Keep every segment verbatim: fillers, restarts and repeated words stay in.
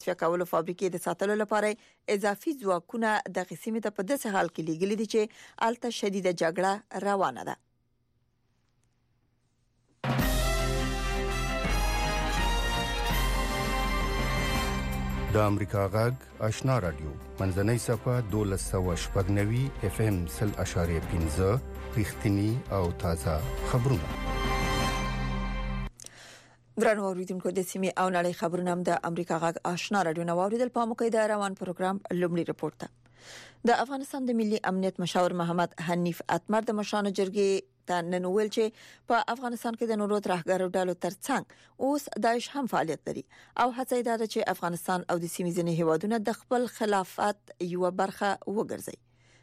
کولو فابریکې د ساتلو لپاره اضافي ځواکونه د قسمه ته په داسې حال کې لګلې دي چې الته شدیده جګړه روانه ده. د امریکا غږ آشنا رادیو منځنۍ صفه دولس سوه شپږ نوي اف ام سل اشاریه پنځه رښتینی او تازه خبرونه. درنو اوریدونکو د سیمې او نړۍ خبرونه هم د امریکا غږ آشنا رادیو نو اوریدل په موقع د روان پروګرام لومړی رپورت ته. د افغانستان د ملي امنیت مشاور محمد حنیف اتمر د مشرانو جرګې ته نن ویل چې په افغانستان کې د نورو ترهګرو ډلو ترڅنګ اوس داعش هم فعالیت لري او هڅه ده چې افغانستان او د سیمې ځینې هیوادونه د خپل خلافت یو برخه وګرځي.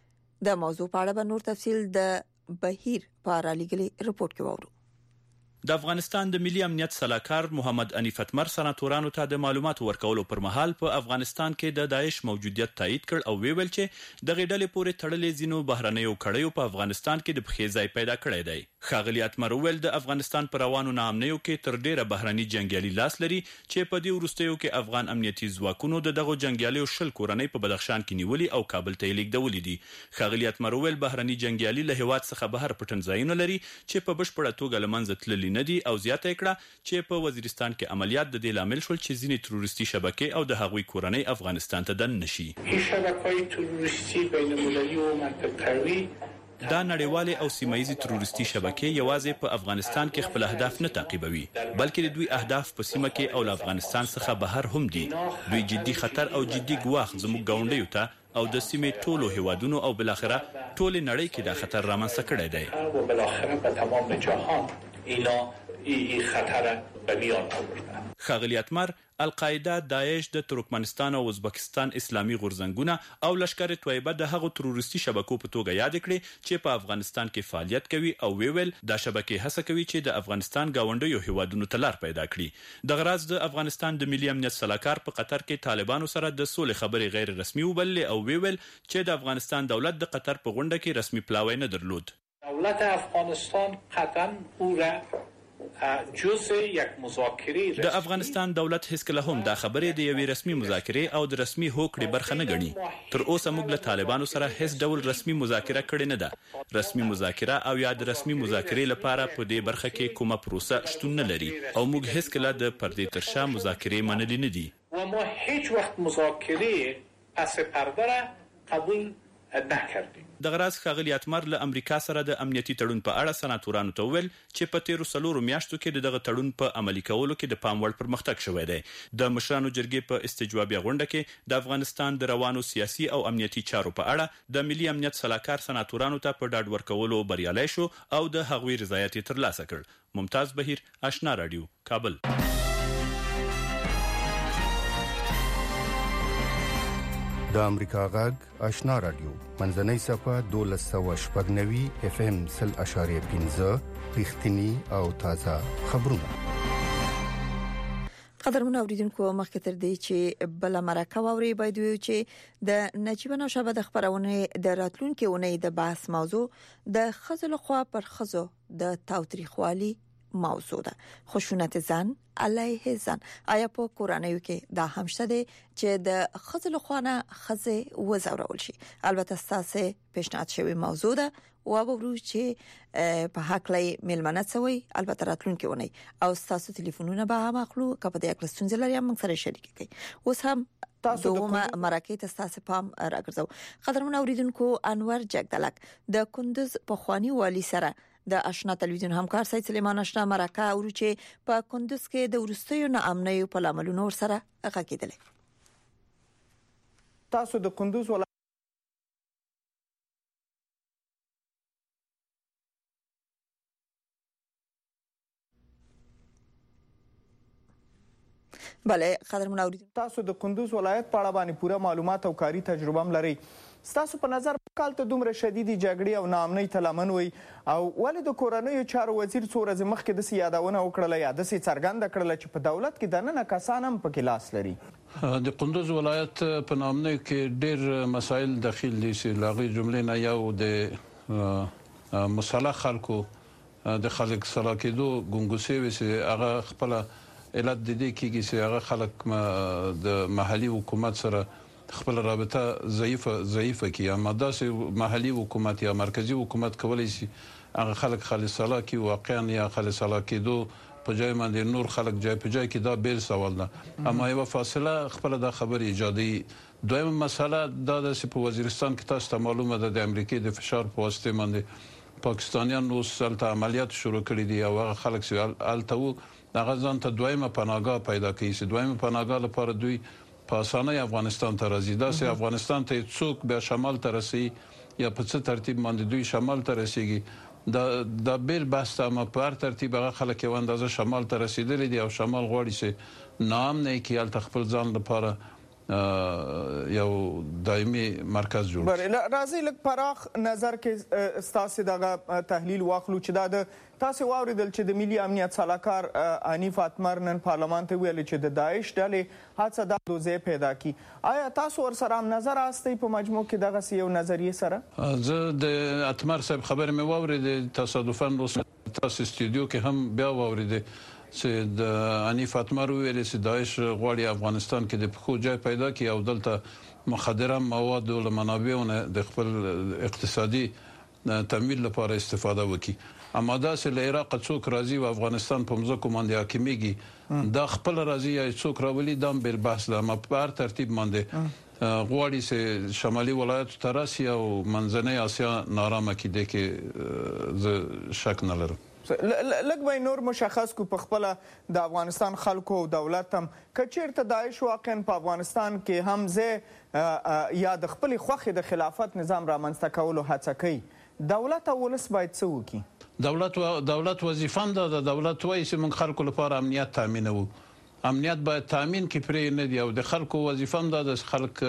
د موضوع په اړه به نور تفصیل د بهیر په اړه لګلي رپورت کې وورو. د افغانستان د ملي امنیت سلاکار محمد انیف اتمر سناتورانو ته د معلوماتو ورکولو پر مهال په افغانستان کې د داعش موجودیت تایید کړ او ویل چې د غډلې پورې تړلې زینو بهرنیو کړیو په افغانستان کې د بخې ځای پیدا کړی دی. خاغلی اتمر ویل د افغانستان پر روانو نامنیو کې تر ډیره بهرني جنگیالي لاس لري چې په دې ورستیو کې افغان امنیتي ځواکونو د دغه جنگیالیو شل کورنۍ په بدخشان کې نیولي او کابل ته لیږدولې دي. خاغلی اتمر ویل بهرني جنگیالي له هیواد څخه بهر پټن ځایونه لري چې په بشپړه توګه لمنځه تللي نه دي او زیاته کړه چې په وزیرستان کې عملیات د دې لامل شول چې ځینې تروریستي شبکې او د هغوی کورنۍ افغانستان ته دن نشي. شبکه‌های تروریستی بین‌المللی و منطقه‌وي دا نړیوالې او سیمایي تروریستي شبکې یوازې په افغانستان کې خپل اهداف نه تعقیبوي بلکې د دوی اهداف په سیمه کې او له افغانستان څخه بهر هم دي. دوی جدي خطر او جدي ګواښ زموږ ګاونډیو ته او د سیمې ټولو هیوادونو او بالاخره ټول نړۍ کې دا خطر رامنځته کړی دی. او بالاخره په تمام جهان اینا ای خطر به میان آوردن. خاغلی اتمر القاعده، داعش، د ترکمنستان او ازبکستان اسلامي غورځنګونه او لشکر طیبه د هغو تروریستي شبکو په توګه یاد کړي چې په افغانستان کې فعالیت کوي او ویل دا شبکې هڅه کوي چې د افغانستان گاونډیو هیوادونو ته لار پیدا کړي. د غراض د افغانستان د ملي امنیت سلاکار په قطر کې طالبانو سره د سولې خبرې غیر رسمي وبللې او ویل چې د افغانستان دولت د قطر په غونډه کې رسمي پلاوی نه درلود. دولت افغانستان قطعا او را جزء یک مذاکره د افغانستان دولت هیڅ کله هم دا خبرې د یوې رسمي مذاکره او د رسمي هوکړې برخه نه ګڼي. تر اوسه موږ له طالبانو سره هیڅ ډول رسمي مذاکره کړې نه ده. رسمي مذاکره او یا د رسمي مذاکرې لپاره په دې برخه کې کومه پروسه شتون نه لري او موږ هیڅ کله د پردې تر شا مذاکرې منلې نه دي. و ما هیڅ وخت مذاکره پس پرده را قبول نکردیم. د غراض خاغلی اتمر له امریکا سره د امنیتي تړون په اړه سناتورانو ته ویل چې په تیرو سلورو میاشتو کې دغه تړون په عملي کولو کې د پام وړ پرمختګ شوی دی. د مشرانو جرګې په استجوابي غونډه کې د افغانستان د روانو سیاسي او امنیتي چارو په اړه د ملي امنیت سلاکار سناتورانو ته په ډاډ ورکولو بریالي شو او د هغوی رضایت ترلاسه کړ. ممتاز بهیر، آشنا رادیو، کابل. د امریکا غږ آشنا رادیو منځنۍ صفه دولس سوه شپږ نوي اف ام سل اشاریه پنځه رښتینی او تازه خبرونه. قدرمن اوریدونکو، مخکې تر دې چې بل مرکه ووري باید ویو چې د نجیب نوشابه د خبرونه د راتلونکو اونۍ د بحث موضوع د خزل خوا پر خزو د تاوتریخوالي موضوع ده. خشونت زن علیه زن. آیا په کورنیو کې دا هم شته دي چې د خزل خوانه خزه وزورول شي؟ البته تاسو پیشنهاد شوی موضوع ده او ورو چې په حق لای ملمنه سوی البته راتلونکي ونی او تاسو ټلیفونونه به هم اخلو کپه د اکلستون زلري هم سره شریک کړئ. اوس هم تاسو دوه مرکه تاسو پام راګرځو. قدرمن اوریدونکو، انور جګدلک د کندوز په خواني والی سره د آشنا تلویزیون همکار سید سلیمان آشنا مرکه اورو چې په کندوز کې د ورستیو ناامنۍ په لاملونو سره غږیدل. تاسو د کندوز ولایت بله قدرمن اوریدونکو، تاسو د کندوز ولایت په اړه باندې پوره معلومات او کاری تجربه هم لرئ. ستاسو په نظر کال ته دومره شدیدي جګړې او ناامنۍ ته لمن وي او ولې د کورنیو چارو وزیر څو ورځې مخکې داسې یادونه وکړله یا داسې څرګنده کړله چې په دولت کې دننه کسان هم پکې لاس لري؟ د کندوز ولایت په ناامنۍ کې ډېر مسایل دخیل دي چې له هغې جملې نه یو د مسلح خلکو د خلک سره کېدو ګونګوسې وي چې هغه خپله علت د دې کېږي چې هغه خلک د محلي حکومت سره خپل رابطه ضعیفه ضعیفه کی اما داسې محلي حکومت یا مرکزی حکومت کولای شي هغه خلک خالصاله کی واقعا یا خالصاله کېدو په ځای باندې نور خلک ځای په ځای کې دا بیل سوال ده اما یو فاصله خپل د خبر ایجادي دویمه مسله دا د په وزیرستان کې تاسو ته معلومه ده د امریکای د فشار په واسطه باندې پاکستانیان نو سلطه عملیات شروع کړي دي او هغه خلک چې الته هغه ځان ته دویمه پناهګاه پیدا کوي چې دویمه پناهګاه لپاره دوی په اسانه افغانستان ته راځي دا چې افغانستان ته څوک به شمال ته رسي یا په څه ترتیب باندې دوی شمال ته رسیږي دا د بیل بحث ما په هر ترتیب هغه خلک یو اندازه شمال ته رسیدلي دي او شمال غواړي چې نام نه کیال تخپل ځان لپاره یو دایمي مرکز جوړ بر راځي لک پراخ نظر کې ستاسو دغه تحلیل واخلو چې دا د تاسو واوریدل چې د ملي امنیت سلاکار انیف اتمر نن پارلمان ته ویل چې د داعش ډلې حادثه د دوزه پیدا کی آیا تاسو ور سره هم نظر استئ په مجموع کې دغه یو نظریه سره زه د اتمر صاحب خبر مې واورید تصادفاً تاسو استودیو کې هم بیا واورید چې د انیف اتمر ویل چې داعش غواړي افغانستان کې د پخو ځای پیدا کړي او دلته مخدره مواد او منابعونه د خپل اقتصادي تمویل لپاره استفاده وکړي اما دا چې له عراق څوک راځي او افغانستان په مزه کوماندې حاکمیږي دا خپل راځي یا څوک راولي دام بل بحث لا ما په هر ترتیب باندې غواړي چې شمالي ولایت تراسي او منځنۍ اسیا نارامه کړي کې ز شک نه لرم لګ به نور مشخص کو په خپل د افغانستان خلکو او دولت هم کچیرته داعش واقعا په افغانستان کې هم زه یا د خپل خوخه د خلافت نظام را منځته کولو هڅه کوي دولت او ولس باید څه وکړي دولت و دولت وظیفه ده د دولت وایي چې موږ خلکو لپاره امنیت تامینوو امنیت باید تامین کې پرې نه دی او د خلکو وظیفه ده د خلک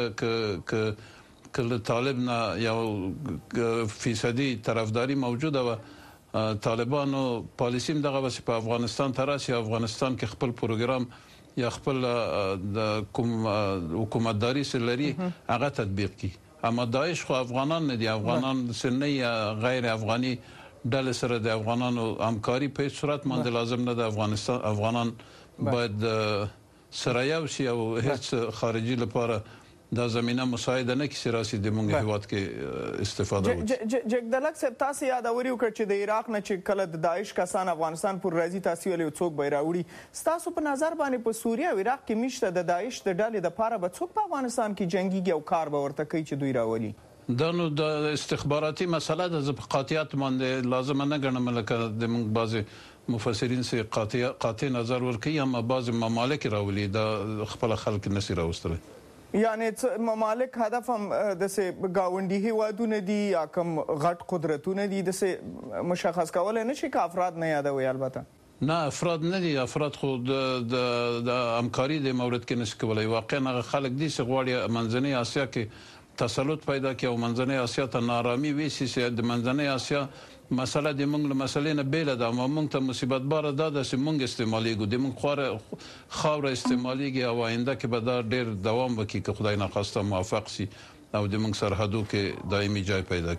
ک کله طالب نه یو فیصدي طرفداري موجوده و طالبانو پالیسیم دغه وس په افغانستان تراسي افغانستان کې خپل پروګرام یا خپل د کوم حکومتداري سلري هغه تطبیق کی اما داعش خو افغانان نه دي افغانان سنی یا غیر افغاني ډله سره د افغانانو همکاري په صورت باندې لازم نه د افغانستان افغانان باید سره یو شي او هیڅ خارجي لپاره دا زمينه مساعده نه کیسه راسي د مونږ هیواد کې استفاده وکړي جګدلک صاحب تاسو یاد اوري وکړ چې د عراق نه چې کله د داعش کسان افغانستان پر راځي تاسو ولې څوک به راوړي تاسو په نظر باندې په سوریه او عراق کې مشته د داعش د ډلې د پاره به څوک په افغانستان کې جنگي او کار به ورته کوي چې دوی راولي دا نو د استخباراتي مسله د قاطعیت باندې لازم نه ګڼم لکه د موږ بعضي مفسرین سي قاطع قاطع نظر ورکي اما بعض ممالک راولي د خپل خلک نسی راوستل یعنی ممالک هدف هم د سه گاونډي هیوادونه دي یا کوم غټ قدرتونه دي د سه مشخص کول نه شي که افراد نه یادوي البته نه افراد نه دي افراد خو د د همکاري د مورد کې نشي کولای واقعا هغه خلک دي چې غواړي منځنۍ اسیا کې تسلط پیدا کړي او منځنۍ اسیا ته نارامي وي چې د منځنۍ اسیا مسله د موږ له مسلې نه بیل ده ما موږ ته مصیبت بار ده چې موږ استعماليږو د موږ خوره خاور استعماليږي او آینده کې به دا ډېر دوام وکړي که خدای ناخواسته موافق شي او د موږ سرحدو کې دایمي ځای پیدا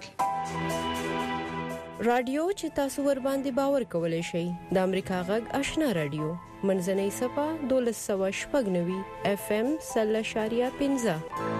کړي رادیو چې تاسو ور باندې باور کولای شئ د امریکا غږ آشنا رادیو منځنۍ صفه دولس سو شپږ نوي اف ام سل شاریه پنځه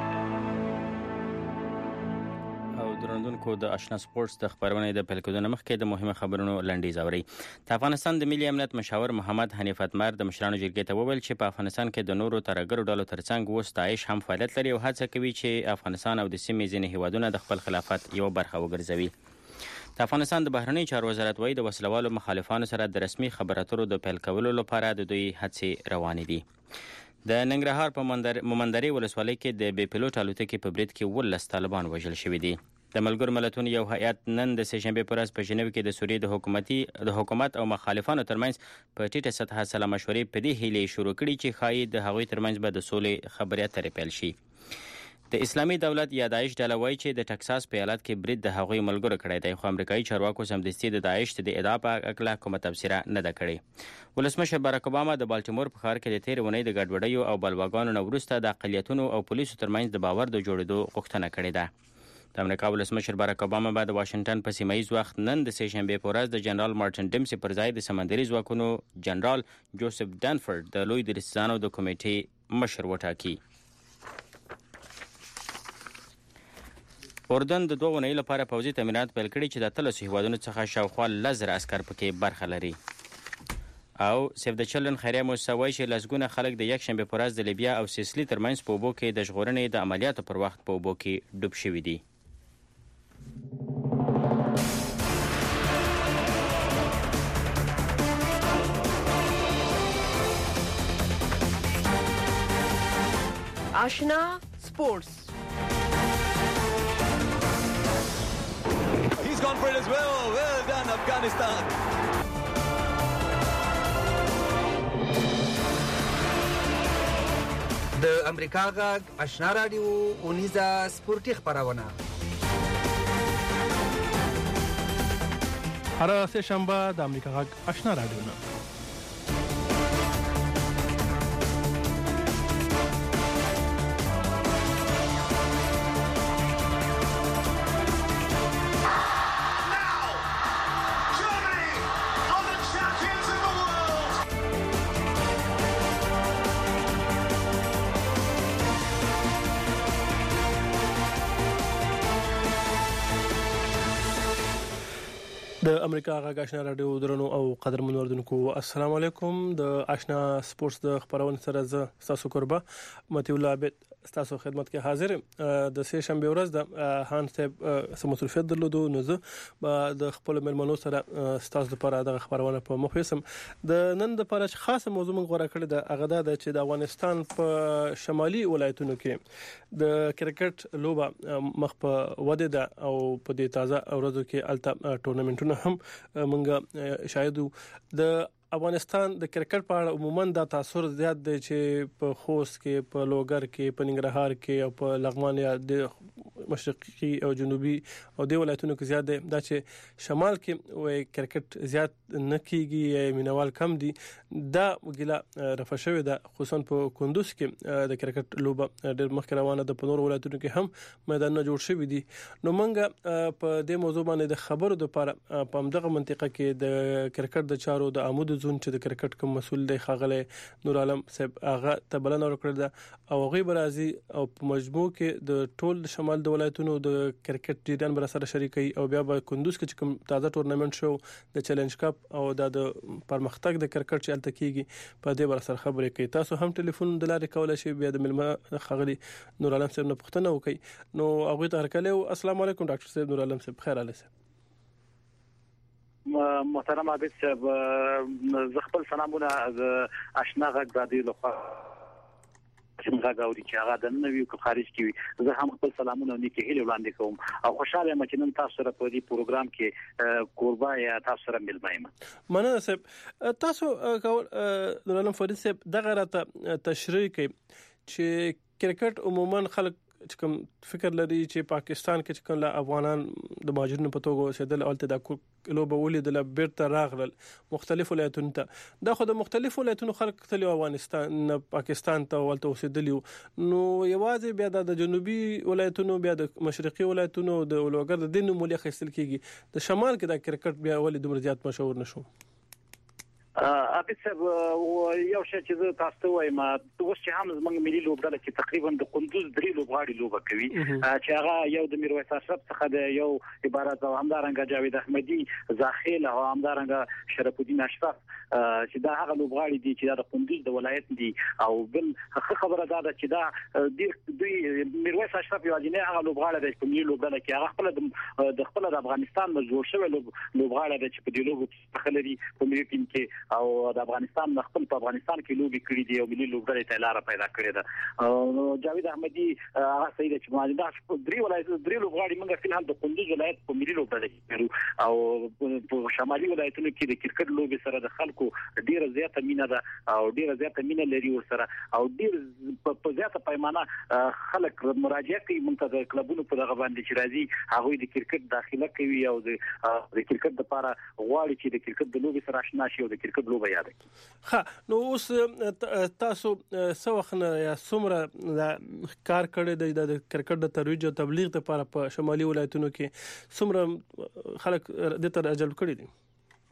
درندونکو د آشنا سپورتس د خبرونه د پلکودنه مخکې د مهمه خبرونو لنډیز اوري د افغانستان د ملي امنیت مشاور محمد حنیف اتمر د مشرانو جرګې ته وویل چې په افغانستان کې د نورو ترګرو ډلو ترڅنګ وس داعش هم فعالیت لري او هڅه کوي چې افغانستان او د سیمې ځینې هیوادونه د خپل خلافت یو برخه وګرځوي د افغانستان د بهرنی چارو وزارت وايي د وسلوالو مخالفانو سره د رسمي خبرو اترو د پیل کولو لپاره د دوی هڅې روانې دي د ننګرهار په مومندري ولسوالۍ کې د بي پيلوټ الوتکې په برید کې ولس طالبان وژل شوي دي د ملګرو ملتونو یو هیئت نن د سهشنبه پر ورځ په ژنیو کې د سوریې د حکومتي د حکومت او مخالفانو ترمنځ په ټیټه سطحه سلا مشورې په دې هیله شروع کړي چې خایي د هغوی ترمنځ به د سولې خبرې اترې پیل شي د اسلامي دولت یا داعش ډله وایي چې د ټکساس په ایالت کې برید د هغوی ملګرو کړی دی خو امریکایي چارواکو سمدستي د داعش د ادعا په اړه کومه تبصره نه ده کړې ولسمشر باراک اوباما د بالټیمور په ښار کې د تیر ونې د ګډوډیو او بلواګانو نه وروسته د اقلیتونو او پولیسو ترمنځ د باور د جوړېدو غوښتنه کړې ده د امریکا ولسمشر باراک اوباما بعد واشنگټن په سیمایي وخت نن د سه شنبه په ورځ د جنرال مارټن ډیمسي پر ځای د سمندري ځواکونو جنرال جوزف ډانفورد د لوی درستانو د کمیټې مشر وټاکي. اردن د دوه ونې لپاره پوځي تمرینات پیل کړي چې د اتلسو هیوادونو څخه شاوخوا لس زره عسکر پکې برخه لري. او سیف د چلن خیریه موسسه وایي چې لسګونه خلک د یک شنبه په ورځ د لیبیا او سیسلي ترمنځ په اوبو کې د ژغورنې د عملیاتو پر وخت په اوبو کې ډوب شوي دي. آشنا سپورتس. He's gone for it as well. Well done, Afghanistan. د امریکا غږ آشنا رادیو اونیزه سپورتي خبرونه هر سه شنبه د امریکا غږ آشنا رادیو نه د امریکا غږ آشنا رادیو درنو او قدرمن اوردونکو السلام علیکم. د آشنا سپورتس د خبرونه سره زه تاسو قربا متي الله عبد تاسو خدمت کې حاضر. د سه شنبه ورځ د هان صاحب سمسلفیت درلودو نو زه د خپل ملمنو سره تاسو لپاره د خبرونه په مخوسم. د نن د لپاره خاصه موضوع موږ غوړه کړې د هغه د چې د افغانستان په شمالي ولایتونو کې د کرکټ لوبه مخ په وده ده او په دې تازه ورځو کې الته ټورنمنټونه هم موږ شاهد د افغانستان د کرکټ په اړه عموما د تاثیر زیات دی چې په خوست کې په لوګر کې په ننګرهار کې او په لغمان یا د مشرقي او جنوبي او د ولایتونو کې زیات دی. دا چې شمال کې وای کرکټ زیات نه کیږي مینوال کم دي. دا وګیلا رفشوي ده خصوصا په کندوز کې د کرکټ لوبه ډېر مخکې روانه ده. په نور ولایتونو کې هم میدانونه جوړ شوي دي. نو موږ په دې موضوع باندې د خبرو لپاره په همدغه منطقه کې د کرکټ د چارو د عمود زون چې د کرکټ کوم مسول دی خاغله نور عالم صاحب هغه تبلن ورکړل ده او هغه برازي او په مجموع کې د ټول شمال د ولایتونو د کرکټ جریان بر سره شریکي او بیا به کندوز کې کوم تازه ټورنمنت شو د چیلنج کپ او د پرمختګ د کرکټ چې الته کیږي په دې بر سره خبرې کوي. تاسو هم ټلیفون د لارې کولای شئ بیا د ملما خاغلي نور عالم صاحب نه پوښتنه وکړي. نو هغه ته هرکله السلام علیکم ډاکټر صاحب نور عالم صاحب خیر علي صاحب. محترم عابد صاحب زه خپل سلامونه از آشنا غږ رادیو لخوا چې موږ غواړو چې هغه د نویو کو خارج کی زه هم خپل سلامونه نیکه هیله وړاندې کوم او خوشاله یم چې نن تاسو سره په دې پروګرام کې قربا یا تاسو سره ملمایم. مننه صاحب. تاسو نور عالم فرید صاحب دغه راته تشریح کوي چې کرکټ عموما خلک چې کوم فکر لري چې پاکستان کې چې کوم افغانان د مهاجرینو په توګه اوسېدل الته د لوبه ولیدل بیرته راغلل مختلف ولایتونو ته دا خو د مختلف ولایتونو خلک تللی افغانستان پاکستان ته ولته اوسېدلی نو یوازې بیا د جنوبي ولایتونو بیا د مشرقي ولایتونو د ولوګر د دینو مولي خېستل کیږي. د شمال کې د کرکټ بیا ولې دومره زیات مشهور نشو؟ اپی صاحب یو شی چې زه تاسو ته وایم اوس چې هم زموږ ملي لوبډله چې تقریبا د کندوز درې لوبغاړي لوبه کوي چې هغه یو د میرویس اشرف څخه د یو عبارت او همدارنګه جاوید احمدي زاخیل او همدارنګه شرف الدین اشرف چې دا هغه لوبغاړي دي چې د کندوز د ولایت دي او بل خبره دا ده چې دا د دوی میرویس اشرف یو ځینې هغه لوبغاړي د ملي لوبډله کې هغه خپل د خپل د افغانستان مزور شوی لوبغاړي د چې په دې لوبو کې خلري په ملي ټیم کې او د افغانستان خپل په افغانستان کې لوبي کړې دي او ملي لوبډلې ته لار پیدا کړې ده. او جاوید احمدي هغه سید چې ما دا درې ولایت درې لوبغاړي موږ فلحال د کندوز ولایت په ملي لوبډلې کې او په شمالي ولایتونو کې د کرکټ لوبي سره د خلکو ډیره زیاته مینه ده او ډیره زیاته مینه لري ور سره او ډیر په زیاته پیمانه خلک مراجعه کوي موږ ته د کلبونو په دغه باندې چې راځي هغه د کرکټ داخله کوي او د د کرکټ لپاره غواړي چې د کرکټ د لوبې سره آشنا شي او د کرکټ لوبه یاد کړي. ها نو اوس تاسو سوخنه یا سمره کار کړی د کرکټ د ترویج او تبلیغ لپاره په شمالي ولایتونو کې سمره خلک د تر اجل کړی دي؟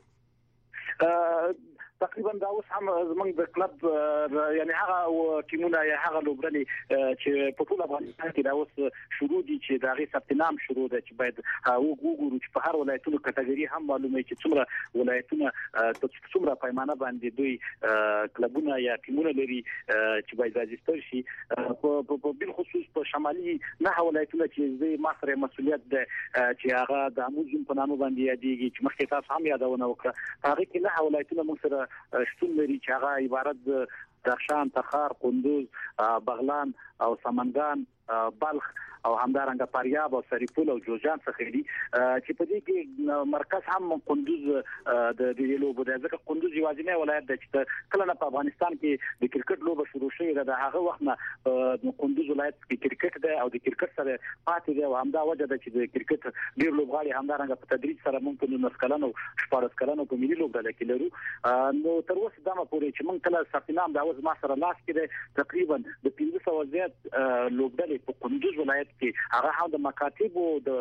تقریبا دا اوس هم زمونږ د کلب یعنی هغه ټیمونه یا هغه لوبډلې چې په ټول افغانستان کې دا اوس شروع دي چې دا غي ثبت نام شروع ده چې باید وګورو چې په هر ولایتونو کټګوري هم معلومه چې څومره ولایتونه څومره پیمانه باندې دوی کلبونه یا ټیمونه لري چې باید راجستر شي. په بل خصوص په شمالي نه ولایتونه چې زه ما سره مسؤلیت ده چې هغه د اموزون په نامه باندې یادېږي چې مخکې تاسو هم یادونه وکړه هغه کې نه ولایتونه موږ سره شتون لري چې هغه عبارت د درخشان، تخار، کندوز، بغلان او سمنګان، بلخ او همدارنګه فاریاب او سریپول او جوزجان څخه دي چې په دې کې مرکز هم کندوز د دې لوبو د ځکه کندوز یوازینی ولایت دی چې کله په افغانستان کې د کرکټ لوبه شروع شوې ده هغه وخت نه کندوز ولایت کې کرکټ دی او د کرکټ سره پاتې دی او همدا وجه ده چې د کرکټ ډیر لوبغاړي همدارنګه په تدریج سره ممکن نو مسکلانو شپږ کلنو په ملي لوبډله کې لرو. نو تر اوسه دا مې پورې چې موږ کله ثبت دا اوس ما سره لاس کې تقریبا د پنځه سوه زیات لوبډلې په کندوز ولایت کې هغه هم د مکاتب او د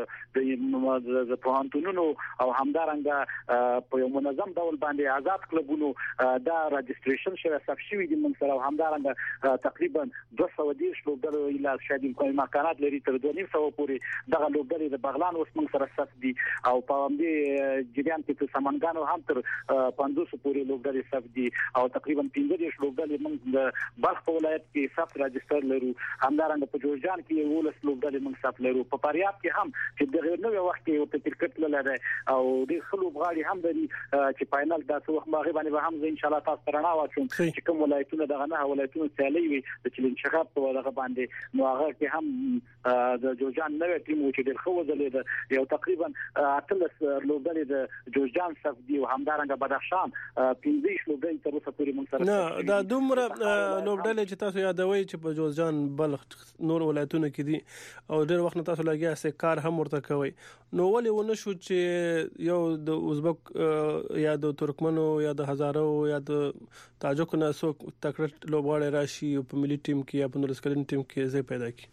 د پوهنتونونو او همدارنګه په یو منظم ډول باندې آزاد کلبونو دا رجستریشن شوی ثبت شوی دي موږ سره همدارنګه تقریبا دوه سوه دیرش لوبډلې اله شاید امکانات لري تر دوه نیم سوه پورې دغه لوبډلې د بغلان اوس موږ سره ثبت دي او په همدې جریان کې په سمنګانو هم تر پنځوس پورې لوبډلې ثبت دي او تقریبا پنځه دیرش لوبډلې موږ د بلخ په ولایت کې ثبت راجستر لرو همدارنګه په جوزجان کې ولس لوبډلې موږ ثبت لرو په فاریاب کې هم چې د غیر نوې وخت کې په کرکټ لاره او د خلوب غاړي هم لري چې فائنل د څو وخت باغې باندې به هم ان شاء الله تاسو ترنا واچوم چې کوم ولایتونه دغه نه ولایتونه سیالي وي چې انتخاب په دغه باندې نو هغه کې هم د جوزجان نوې ټیم چې د خو ځلې یو تقریبا اتلس لوبډلې د جوزجان ثبت دي او همدارنګه بدخشان پنځه لوبډلې تر اوسه پورې موږ سره نه دا دومره لوبډلې چې تاسو یادوي چې په جوزجان بلخ نور ولایتونه کې دي او ډېر وخت تاسو لګیا سه کار هم ورته کوي نو ولې ونه شو چې یو د ازبک یا د ترکمنو یا د هزارو یا د تاجکو نه سو تکړه لوبغاړي راشي په ملي ټیم کې یا په نورسکلین ټیم کې ځای پیدا کړي؟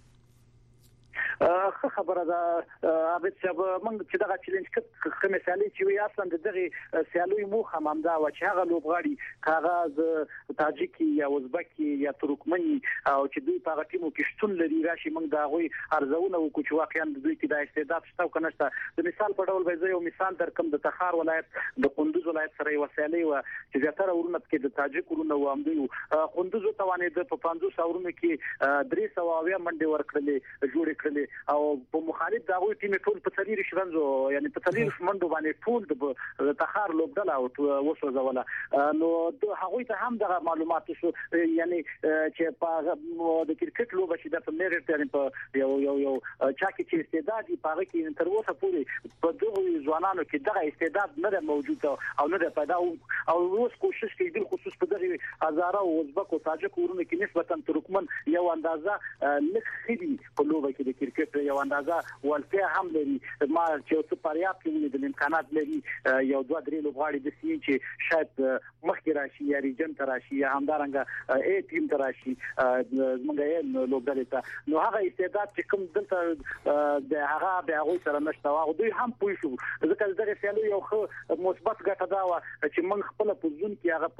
خو خبره ده ابد چې موږ چې دغه چیلنج کې مثالي چې وي اصلا دغه سیالوي مو هم دا و چې هغه لوبغاړي کاغذ تاجیکی یا ازبکی یا ترکمنی او چې دوی په ټیمو کې شتون لري راشي موږ دا غوي ارزونه وکړو چې واقعا دوی کې د استعداد شته او کنه شته. د مثال په ډول به یو مثال درکم د تخار ولایت د کندوز ولایت سره یو سیالي و چې زیاتره ورونه کې د تاجک ورونه و هم دوی کندوز توانې د په پنځوس اورونو کې درې سوه اویا منډي ورکړلې جوړې کړلې او په مخالف دغه ټیم ټول په تلیر شرنځو یعنی په تلیر منډو باندې ټول د تخار لوبډله او وسوځوله نو د هغه ته هم دغه معلومات شو یعنی چې په د کرکټ لوبه چې د میرټ یعنی په یو یو یو چا کې چې استعداد په کې تر اوسه پورې په دغه ځوانانو کې دغه استعداد نه موجود او نه پیدا او اوس کوشش کوي د خصوص په دغه هزاره او ازبک او تاجک ورونو کې نسبتا ترکمن یو اندازه لخري په لوبه کې د کرکټ یو اندازه ولته هم لري ما چې څه پریاب کې د امکانات لري یو دوه درې لوبغاړي د سي چې شاید مخکې راشي یا ریجن ته راشي یا همدارنګه ای ټیم ته راشي زمونږ یې لوبډلې ته نو هغه استعداد چې کوم دلته د هغه د هغه سره نشته او دوی هم پوه شو ځکه دغه سیالي یو مثبت ګټه دا و چې موږ خپل په ځون کې هغه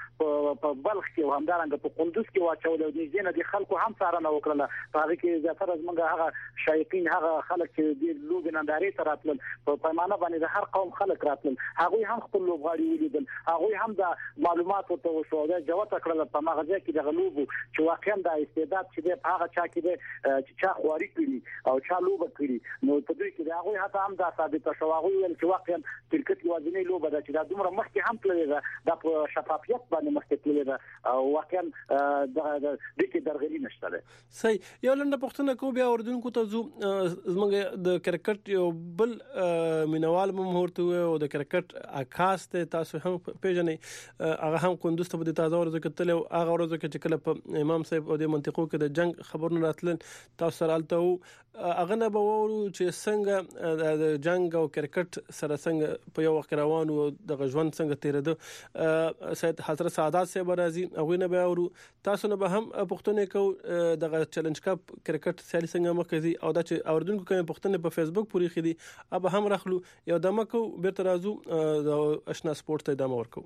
په بلخ کې او همدارنګه په کندوز کې واچول او د ځینې د خلکو هم څارنه وکړه په هغه کې زیاتره زمونږ هغه شایقین هغه خلک چې د لوبې نندارې ته راتلل په پیمانه باندې د هر قوم خلک راتلل هغه هم خپل لوبغاړي ولیدل هغه هم د معلوماتو ته وشو دا جواب کړل په مغزه کې د غلوب چې واقعا د استعداد چې د هغه چا کې د چې چا خواري کړي او چا لوبه کړي نو په دې کې هغه هغه هم د ثابت شو هغه ویل چې واقعا کرکټ یوازینی لوبه ده چې د دومره مخکې هم تللی ده د شفافیت باندې مخکې تللی ده او واقعا د دې کې درغلي نشته ده. صحیح یو لنډه پوښتنه کوم بیا اردوونکو اړیکو ته ځو زموږ د کرکټ یو بل مینوال مهورته او د کرکټ اکاس ته تاسو هم پیژنې هغه هم کندوز ته د تازه ورځ کتل او هغه ورځ کې چې کله په امام صاحب او د منطقو کې د جنگ خبرونه راتلل تاسو سره الته هغه نه به وورو چې څنګه د جنگ او کرکټ سره څنګه په یو وخت روانو د ژوند څنګه تیرېده سید حضرت سعادت صاحب راځي هغه نه به وورو تاسو نه به هم پښتنې کو د چیلنج کپ کرکټ سیالي څنګه مخکې او د اوردونکو کوم پښتنې په فیسبوک پوری خدي اب هم راخلو یو دمکو بیرته راځو د آشنا سپورت ته ادامه ورکو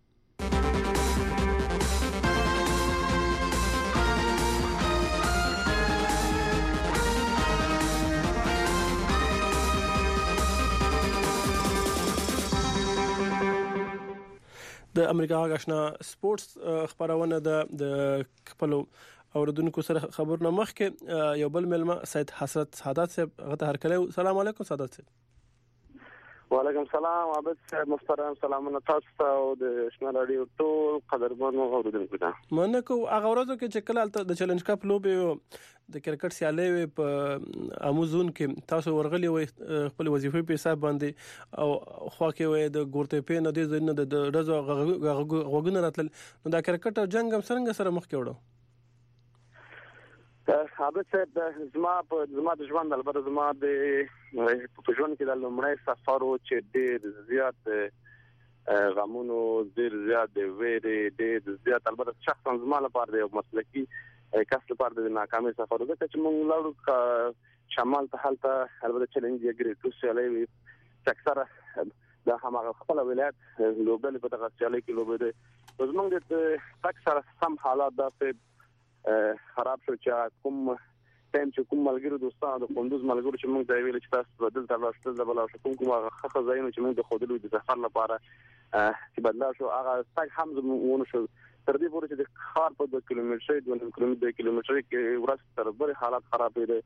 د امریکا آشنا سپورتس خبرونه د خپل اوردونکو سره خبرونه مخکې یو بل ملما سید حضرت سعادت صاحب غته هر کله السلام علیکم سعادت صاحب وعلیکم السلام عابد صاحب محترم سلامونه تاسو او د آشنا رادیو ټول قدرمنو اوردونکو ته منکو هغه ورځو کې چې کله د چیلنج کپ لوبې د کرکټ سیالي په اموزون کې تاسو ورغلي وي خپل وظیفې په حساب باندې او خو کې وي د ګورته په نه دي زنه د رزو غوګونه راتل نو د کرکټ او جنگ هم څنګه سره مخ کې وړو حابد صاحب زما په زما د ژوند البته زما د په ژوند کې د لومړی سفر او چې ډېر زیات غمونو ډېر زیات ویری ډېر زیات البته شخصا زما لپاره د مسلکی کس لپاره د ناکامۍ سفر وکړ چې موږ لاړو شمال ته حالته البته چیلنج یې ګریټو سیالي وي اکثره د همغه خپل ولایت لوبل په دغه سیالي کې لوبې زموږ د اکثره سم حالات داسې خراب شو چې کوم ټایم چې کوم ملګری دوستانو د کندوز ملګری چې موږ دا ویل چې تاسو بدل تر لاسته د بل شو کوم کومه خخه ځایونه چې موږ د خودلو د سفر لپاره چې بدلا شو هغه تاګ هم زموږ شو تر دې پورې چې د خار په دوه کیلومتر دوه کیلومتر کیلومتر کې ورځ تر بل حالات خراب دي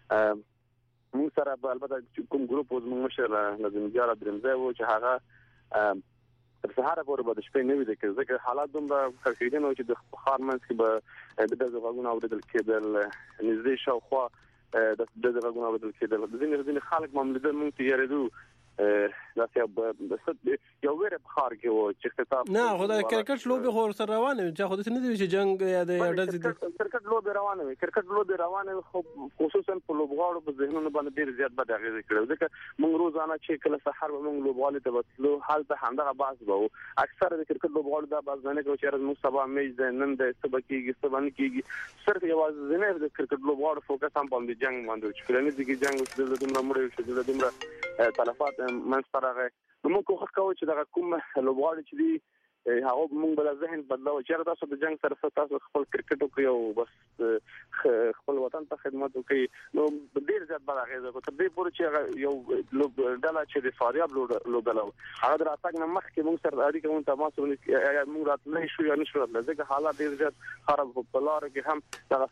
موږ سره البته کوم ګروپ زموږ مشر نظم جاره درمځه و چې هغه تر سهار پورې به د شپې نه وي د ځکه حالات دومره خرخیدنه چې د خار منځ کې به د دغه غوونه اوریدل کېدل نږدې شاوخوا د دغه غوونه اوریدل کېدل د ځینې ځینې خلک مملکت مونږ ته یریدو دا چې یو ویره په خار کې و چې خطاب نه خدای کرکټ لوبي خور سره روانه چې خو د نه دی چې جنگ یا د اډز دي کرکټ لوبي روانه وي کرکټ لوبي روانه خو خصوصا په لوبغاړو په ذهنونو باندې ډیر زیات بد اغیزه کړو ځکه موږ روزانه چې کله سحر موږ لوبغاړو ته وتلو حالت همدغه باز وو اکثر د کرکټ لوبغاړو دا باز نه کوي چې موږ سبا میچ د نن د سبا کېږي سبا نه کېږي صرف یوازې نه د کرکټ لوبغاړو فوکس هم په جنگ باندې چې کله نه دي جنگ د دومره مړ شو د دومره تلفات من سره موږ کوخه کوي چې دا کوم لوبغاړي چې دی هغه موږ بل ذهن بدلو چې تاسو د جنگ سره تاسو خپل کرکټ کوي او بس خپل وطن ته خدمت کوي نو ډیر زیات بل غیزه کو تر دې پورې چې یو ډله چې د فاریاب لوبلو هغه راتګ نه مخکې موږ سره اړیکه مون تماس موږ راتلې شو یا نشو راتلې ځکه حالات ډیر زیات خراب په لار کې هم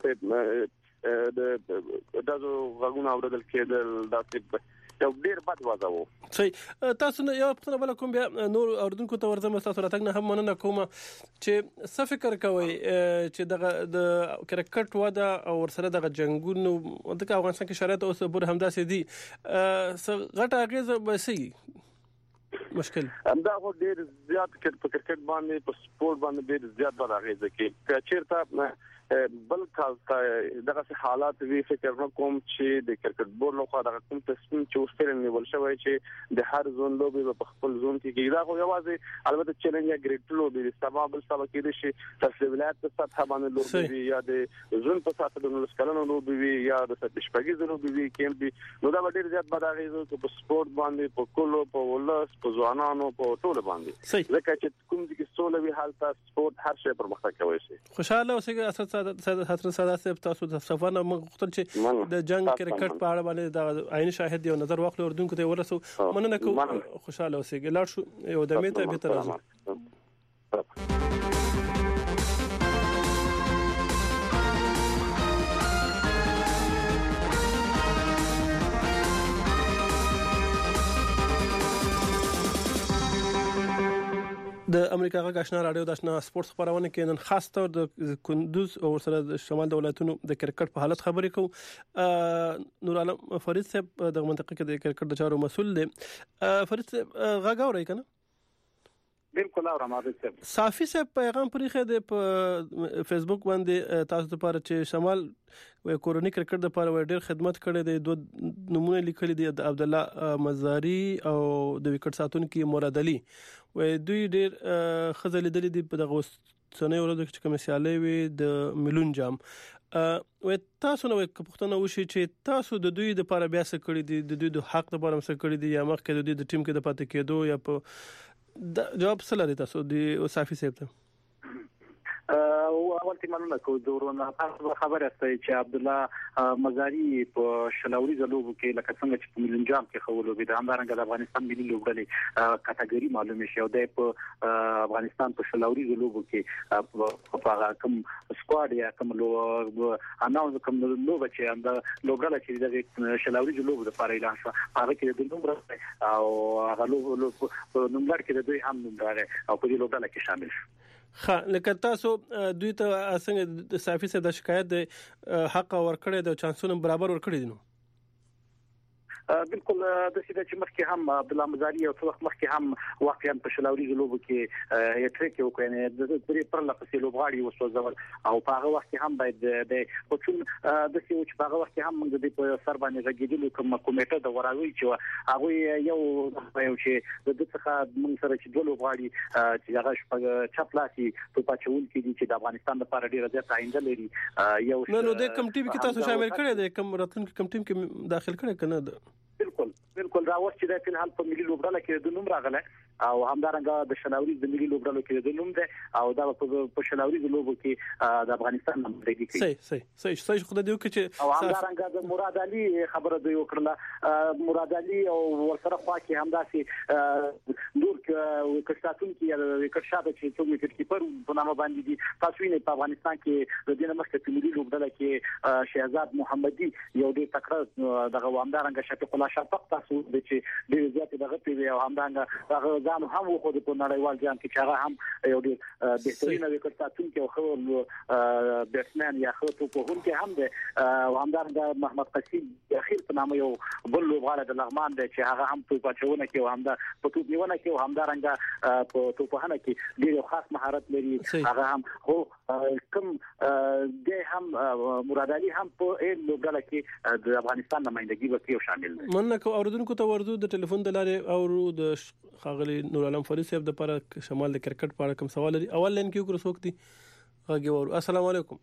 دغه د دغه غوونه اوریدل کېدل داسې یو ډیر بد وضع وو صحیح تاسو یو په بل کوم بیا نور اوردونکو ته ورځم تاسو راتګ نه هم مننه کوم چې څه فکر کوي چې دغه د کرکټ ودا او ورسره دغه جنگونو د افغانستان کې شرایط اوس بر همداسې دي غټه اغیزه به سي مشکل دا خو ډیر زیات په کرکټ باندې په سپورت باندې ډیر زیات بد اغیزه کوي چې چیرته بل کال دغه حالات وی فکر کوم چې د کرکټ بورډ لخوا دغه کوم تصمیم چې وستل نیول شوی چې د هر زون لوبي په خپل زون کې کیږي دا خو یوازې البته چیلنج یا ګریډ لوبي د سبب بل سبب کې دي چې تاسو ولایت په سطح باندې لوبي یا د زون په سطح د نسکلونو لوبي یا د شپږیز لوبي وی کېم دي نو دا ډیر زیات بداغیزه په سپورت باندې په کولو په ولس په ځوانانو په ټول باندې ځکه چې کوم دي کې سولوي حالت سپورت هر شی پرمختګ کوي شي خوشاله اوسئ اساس حضرت سعادت صاحب تاسو د سفر نه مغوښتل چې د جنگ کرکټ په اړه باندې د عین شاهد یو نظر واخلو اردوونکو ته ورسو مننه کوم خوشاله اوسئ لاړ شو یو د میته به تر راځو د امریکا غږ آشنا رادیو د آشنا سپورت خبرونه کې نن خاص تور د کندوز او سره د شمال د ولایتونو د کرکټ په حالت خبرې کوو. نور عالم فرید صاحب د منطقه کې د کرکټ د چارو مسول دی. فرید صاحب غږ اورئ کنه؟ بالکل اورم عابد صاحب. صافي صاحب پیغام پرې خې د په فیسبوک باندې تاسو لپاره چې شمال و کورونی کرکټ د لپاره ډېر خدمت کړي دي. دوه نمونه لیکلي دي د عبد الله مزاری او د وکټ ساتونکو مراد علي. و دوی ډېر خزل لیدل دي په دغه سنې ورځو کې کوم سیالي وي د ملون جام. و تاسو نو پښتنه وشي چې تاسو د دوی د لپاره بیا څه کړی دي، د دوی د حق لپاره څه کړی دي، یا مخکې د دوی د ټیم کې د پاتې کېدو یا په جواب څه لري تاسو د صافي صاحب ته؟ او اول ته مننه کوم دورونه تاسو خبره استئ چې عبد الله مزاری په شلاوري زلوبو کې لکه څنګه چې په ملي جام کې خولو به د همدارنګه د افغانستان ملي لوبډلې کټګوري معلومه شو د په افغانستان په شلاوري زلوبو کې په هغه کوم سکواډ یا کوم لو اناونس کوم لوبه چې هم د لوبډله چې د شلاوري زلوبو لپاره اعلان شو هغه کې د نومبر او هغه لوبو په نومبر کې د دوی هم نومبر او په دې لوبډله کې شامل شو. خا لکه تاسو دوی ته څنګه د صافي سره د شکایت د حق ورکړې د چانسونو برابر ورکړې دي نو؟ بالکل د سیده چې مخکې هم عبد الله مزاری او څو وخت مخکې هم واقعا په شلاوري لوبو کې یې ټریک وکړنه د پرې پر لپسې لوبغاړي وسوځول او په هغه وخت هم باید د کوچون د سی چې په هغه وخت هم موږ د په سر باندې غږیدل کوم کمیټه د وراوي چې هغه یو یو چې د څخه موږ سره چې دوه لوبغاړي چې هغه شپږ چپلاسي په پاتول کې دي چې د افغانستان لپاره ډیره زیاته آینده لري. یو نو نو د کم ټیم کې تاسو شامل کړی دی، کوم راتلونکي کم ټیم کې داخل کړی کنه؟ بالکل بالکل راوست چې د فلحال په ملي لوبډله کې د نوم راغله او همدارنګه د شلاوري د ملي لوبډله کې د نوم ده او دا په شلاوري د لوبو کې د افغانستان نوم دی. صحیح صحیح صحیح صحیح خو د دې کې او همدارنګه د مراد علي خبره دی وکړه. مراد علي او ورسره خوا کې همداسي نور کښتاتون کې یا کښاته چې څو وکټ کیپر په نامه باندې دي. تاسو یې په افغانستان کې د دې مخکې په ملي لوبډله کې شهزاد محمدي یو ډېر تکړه دغه همدارنګه شفیق الله شفق تاسو د چې ډېر زیات دغه پیوي او همدارنګه هغه ځان هم وخو د په نړیوال جام کې چې هغه هم یو ډېر بهترینه وکټ ساتونکی او خو بیټسمن یا خو په هم کې هم ده او همدارنګه محمد قصيب اخیر په نامه یو بل لوبغاړی د لغمان دی چې هغه هم په پچونه کې او هم د په توپ نیونه کې او همدارنګه په توپخانه کې ډېر خاص مهارت لري. هغه هم هو کوم د هم مراد علي هم په این لوبډله کې د افغانستان نمائندګي وکړي شامل دي. مننه اوردونکو ته ورزو د ټلیفون د لارې او د خاغلی نور عالم فرید صاحب د لپاره شمال د کرکټ په اړه کوم سوال لري. اول لین کې وکړو څوک دي هغه ور. السلام علیکم.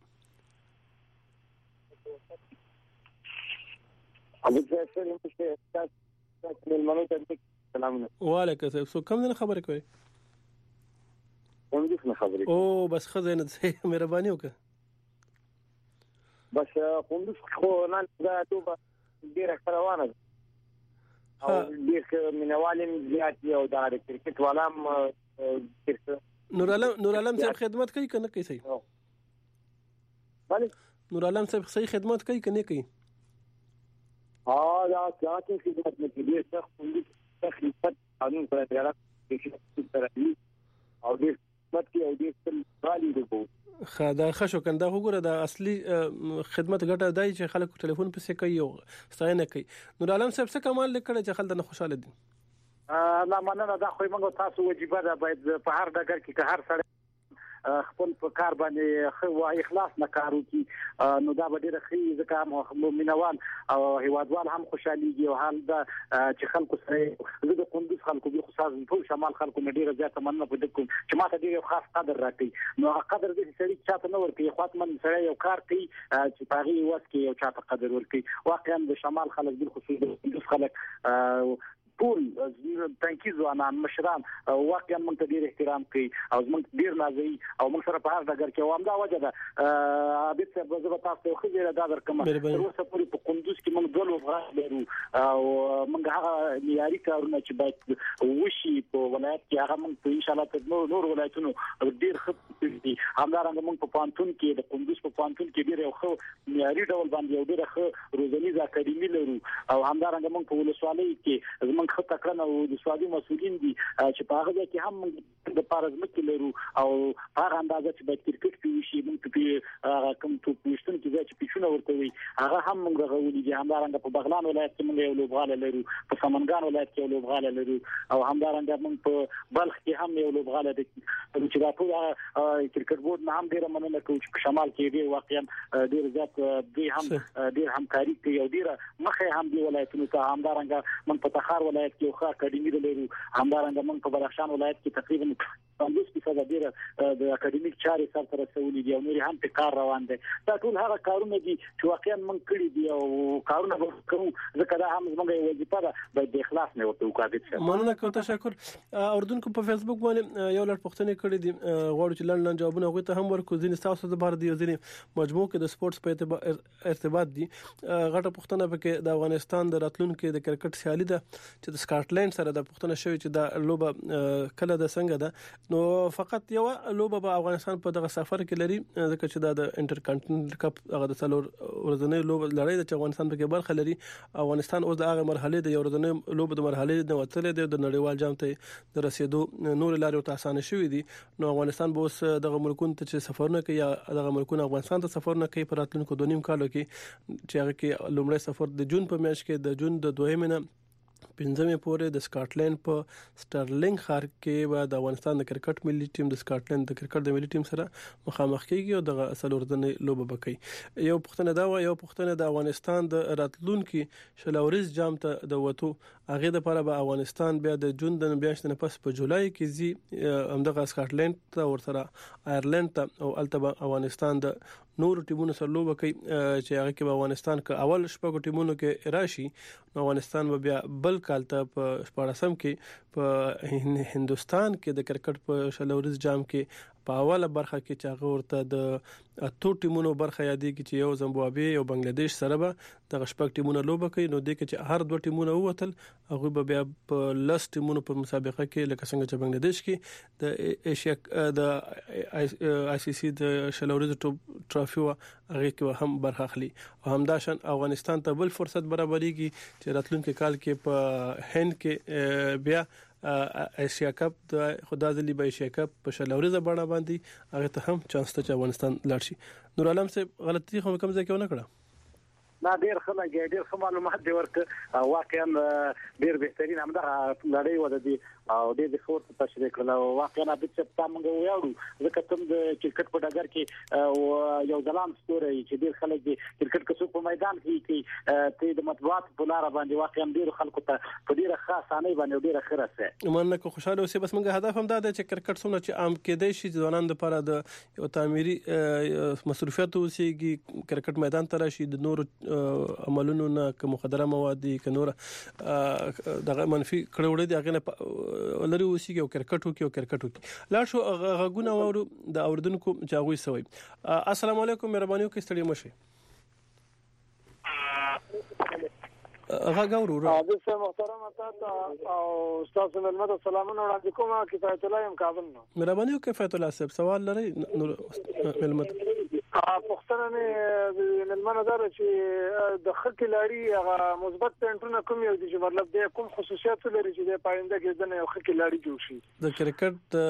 ابو جعفر مشه ملمنو ته سلام. وعلیکم السلام. سو کوم نه خبرې کوي؟ کوم دې نه خبرې او بس خزینه دې مهرباني وکړه. بس کوم دې خو نن دا ټوبه ډیره روانه او ډیر مینوالم زیات یو د کرکټ والام. نور عالم نور عالم صاحب خدمت کوي کنه کوي؟ صحیح. بله نور عالم صاحب صحیح خدمت کوي کنه کوي؟ ها دا ځکه خدمت نه کوي سخت خوندي خدمت قانون پر اعتراض کې ترې او ډیر خدمت کې او ډیر تل غالي دی. خدا خشو کنده وګوره د اصلي خدمت ګټه دی چې خلک ټلیفون پسې کوي او ستاینه کوي. نور عالم صاحب څه کمال لیکل چې خلک نه خوشاله دي؟ لا مننه دا خو موږ تاسو وجیبه ده باید په هر ډګر کې که هر سړی خپل په کار باندې خو اخلاص نه کارو کی نو دا به ډیره خې ځکه مؤمنوال او هیوادوال هم خوشاليږي او حال دا چې خلکو سره د کندوز خلکو به خصوصا ټول شمال خلکو ډیره زیاته مننه پد کوم چې ماته ډیره خاص قدر راکړي. نو قدر دې سړي چاته نه ورکړي خاط من سره یو کار کوي چې پاغي واسکي یو چاته قدر ورکړي. واقعا د شمال خلک بل خصوصا د کندوز خلک ټول تنکي ځوانان مشران واقعا موږ ته ډیر احترام کوي او موږ ډیر نازوي او موږ سره په هر ډګر کې وامدا وجه ده. عابد صاحب زه به تاسو خو ډیر دا درکمه تر اوسه پورې په قندوز کې موږ دوه لوبغاړي لرو او موږ هغه معیاري کارونه چې باید وشي په ولایت کې هغه موږ په ان شاء الله په نور ولایتونو ډیر ښه دي. همدارنګه موږ په پانتون کې د قندوز په پانتون کې ډیر ښه معیاري ډول باندې یو ډیر ښه روزنیز اکاډمي لرو او همدارنګه موږ په ولسوالۍ کې موږ ښه تکړه او د سوادي مسؤلین دي چې په هغه کې هم موږ د پارزمت لرو او هغه اندازه چې باید کرکټ کې وشي موږ په کوم ټوپ پوښتنه کې چې پښونه ورته وي هغه هم موږ غوړي دي. همدارنګه په بغلان ولایت کې موږ یو لوبغاړی لرو، په سمنګان ولایت کې یو لوبغاړی لرو او همدارنګه موږ په بلخ کې هم یو لوبغاړی دی چې دا ټول کرکټ بورډ نه هم ډیره مننه کوي چې په شمال کې ډیر واقعا ډیر زیات دوی هم ډیر همکاري کوي او ډیره مخه هم دی ولایتونو ته. همدارنګه موږ په تخار ولایت کې یو ښه اکاډمي لرو، همدارنګه موږ په بدخشان ولایت کې تقریبا پنځوس فیصد ډیره د اکاډمیک چارې سره تر رسولې دي او نور هم په کار روان دي. دا ټول هغه کارونه دي چې واقعا موږ کړی دي او کارونه کوو ځکه دا هم زموږ وظیفه ده باید د اخلاص نه ورته وکړو. مننه کوم، تشکر. اردوونکو په فیسبوک باندې یو لړ پوښتنې کړې دي، غواړو چې لاندې جوابونه غوښته هم ورکو. ځینې تاسو د بار دي ځینې مجموع کې د سپورتس په ارتباط دي. غټه پوښتنه پکې د افغانستان د راتلونکو د کرکټ سیالي ده چې د سکاټلند سره د پوښتنه شوی چې دا لوبه کله د څنګه ده. نو فقط یو لوبه به افغانستان په دغه سفر کې لري ځکه چې دا د انټر کانټیننټل کپ هغه د څلور ورځنۍ لوبه لړۍ ده چې افغانستان پکې برخه لري. افغانستان اوس د هغه مرحله د یو ورځنۍ لوبه د مرحله د وتلې د نړیوال جام ته د رسیدو نور لارې ته اسانه شوې دي. نو افغانستان به اوس دغه ملکونو ته چې سفرونه کوي یا دغه ملکونه افغانستان ته سفرونه کوي په راتلونکو دوه نیم کالو کې چې هغه کې لومړی سفر د جون په میاشت کې د جون د دویمه نه پنځمه پورې د سکاټلند په سټرلینګ ښار کې به د افغانستان د کرکټ ملي ټیم د سکاټلند د کرکټ د ملي ټیم سره مخامخ کیږي او د څلورځنې لوبه وکړي. یو پوښتنه دا و یو پوښتنه د افغانستان د راتلونکو شلوريز جام ته د وټو هغه د لپاره به افغانستان بیا د جون د میاشتې نه پس په جولای کې زی همدغه سکاټلند ته ورسره آیرلند ته او البته افغانستان د نور ټیمونو سره لوبه کوي چې هغه کې افغانستان ک اول شپږ ټیمونو کې راشي. نو افغانستان به بیا بل کال ته په شپږم کې په هندستان کې د کرکټ په شلوريز جام کې په اوله برخه کې چې هغه ورته د اتو ټیمونو برخه یادې کې چې یو زیمبابوې او بنگلاديش سره به د شپږ ټیمونو لوبه کوي. نو د کې چې هر دوه ټیمونه ووتل هغه به بیا په لس ټیمونو په مسابقه کې لکه څنګه چې بنگلاديش کې د ایشیا د آی سی سی د شلوريز ټرافي هغه کې هم برخه اخلي او همداشان افغانستان ته بل فرصت برابرېږي چې راتلونکي کال کې په هند کې بیا ایشیا کپ د خدا ځلی به ایشیا کپ په شلوريزه بڼه باندې هغه ته هم چانس ته افغانستان لاړ شي. نور عالم صاحب غلطي خو کوم ځای کې ونه کړه؟ لا ډیر خلک ډیر ښه معلومات دی ورکړه، واقعا ډیر بهترین همدغه لړۍ وده دي او ډیر د فورت تشریح کړل. واقعا د څه تاسو ویاړو ځکه تم د کرکټ په ډګر کې یو ځلان ستوري چې ډیر خلک د کرکټ کسو په میدان کې کې ته د مطبوعات په لار باندې واقعا ډیر خلکو ته په ډیره خاصانه باندې ډیره خرسه مننه کو خوشاله اوسې. بس موږ هدف هم دا دی چې کرکټ څومره چې عام کېدای شي ځوانان لپاره د یو تعمیري مصرفیات اوسېږي، کرکټ میدان ته راشي، د نور عملونو نه کوم مخدره مواد دي ک نور دغه منفي کړه وړي دي هغه نه لري اوسېږي او کرکټ وکي او کرکټ وکي لا شو غوونه ورو د اوردونکو چاغوي سوي. السلام علیکم، مهرباني وکړئ ستړي مشه. هغه ورو د سه محترم تاسو او استاد ملمت سلامونه وړاندې کوم. کفایت الله ام کابل نو مهرباني وکړئ. کفایت الله صاحب سوال لري ملمت؟ پښتنه مې ملمنه دار چې د خکې لاري هغه مثبت پوینټونه کوم یو دي چې مطلب د کوم خصوصیات لري چې د پاینده کې د یو خکې لاري جوړ شي د کرکټ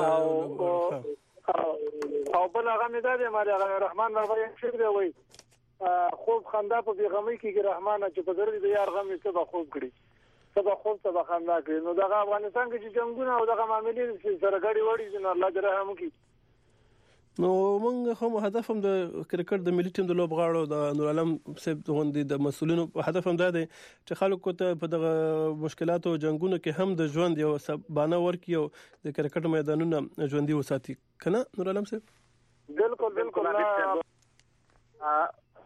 او بل هغه مې دا دی مالي رحمان بابا یې شکر دی وای خوب خندا په بیغمۍ کې رحمان چې په ضروري د یار غم ته به خوب کړي ته به خوب ته به خندا کړي. نو دغه افغانستان کې چې جنگونه او دغه معاملې چې سره غړي وړي چې الله دې رحم وکړي. نو موږ هم هدف هم د کرکټ د ملي ټیم د لوبغاړو د نور عالم صاحب غوندي د مسولینو هدف هم دا دی چې خلکو ته په دغه مشکلاتو او جنگونو کې هم د ژوند یو سبانه ورکي او د کرکټ میدانونو ژوندۍ وساتي کنه نور عالم صاحب؟ بالکل بالکل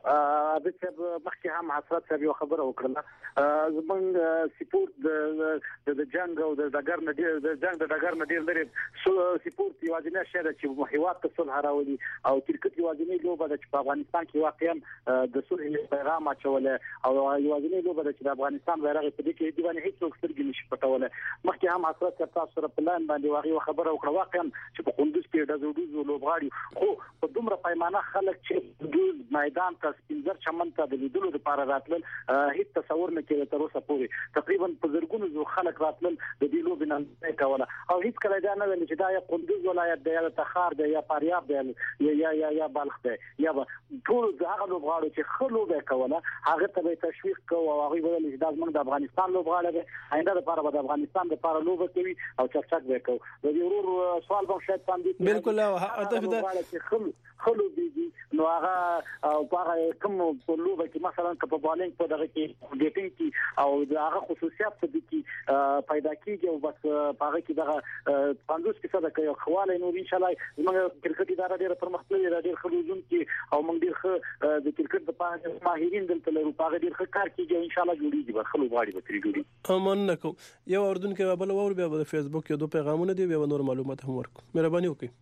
د څه مخکې هم حسرت صاحب یو خبره وکړه زمونږ سپورت د د جنگ او د دګر نه ډیر د جنگ د دګر نه ډیر لري سپورت یوازینی شی چې هیواد ته صلح راولي او کرکټ یوازینی لوبه ده چې په افغانستان کې واقعا د صلح پیغام اچوله او یوازینی لوبه ده چې د افغانستان بیرغ په دې کې دی باندې هیڅ څوک سترګې نشي پټوله. مخکې هم حسرت صاحب تاسو سره پلان باندې واقعي خبره وکړه واقعا چې په کندوز کې د زوډوزو لوبغاړي خو په دومره پیمانه خلک چې کندوز میدان ته سپینځر چمن ته د لیدلو لپاره راتلل هیڅ تصور نه کېده تر اوسه پورې تقریبا په زرګونو زو خلک راتلل د دې لوبې نه کوله او هیڅ کله دا نه ویل چې دا یا کندوز ولایت دی یا تخار دی یا فاریاب دی یا یا یا بلخ دی یا ټول هغه لوبغاړي چې خلک به کوله هغه ته تشویق کوو او هغه ویل چې دا زموږ د افغانستان لوبغاړي دی آینده لپاره د افغانستان لپاره لوبه کوي او چکچک به کوي. د دې ورور سوال به شاید باندې بالکل هدف دا خلک خلک دي نو هغه او هغه کوم په لوبه کې مثلا په بالینګ په دغه کې ګیټینګ کې او هغه خصوصیات څه دي چې پیدا کیږي او بس هغه کې دغه پنځوس فیصد کوي خواله نو ان شاء الله موږ کرکټ اداره ډیره پرمختللې ده ډیر خلوزون کې او موږ ډیر ښه د کرکټ په ماهرین دلته لرو هغه ډیر ښه کار کوي ان شاء الله جوړیږي به خلک غواړي به تری جوړي. امن نکو یو اردن کې بل اور بیا په فیسبوک کې دوه پیغامونه دی بیا نور معلومات هم ورکو مهرباني وکړئ.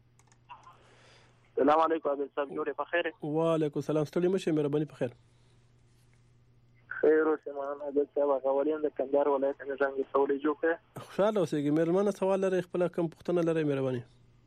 السلام علیکم ابي صاحب جوړه په خیر. وعلیکم السلام ستړي مشه مهرباني په خیر. خیر اوسه مان ابي صاحب غوړین د کندهار ولایت نه څنګه سوالې جوړه خوشاله اوسئ مهرباني سوال لري خپل کوم پوښتنه لري مهرباني.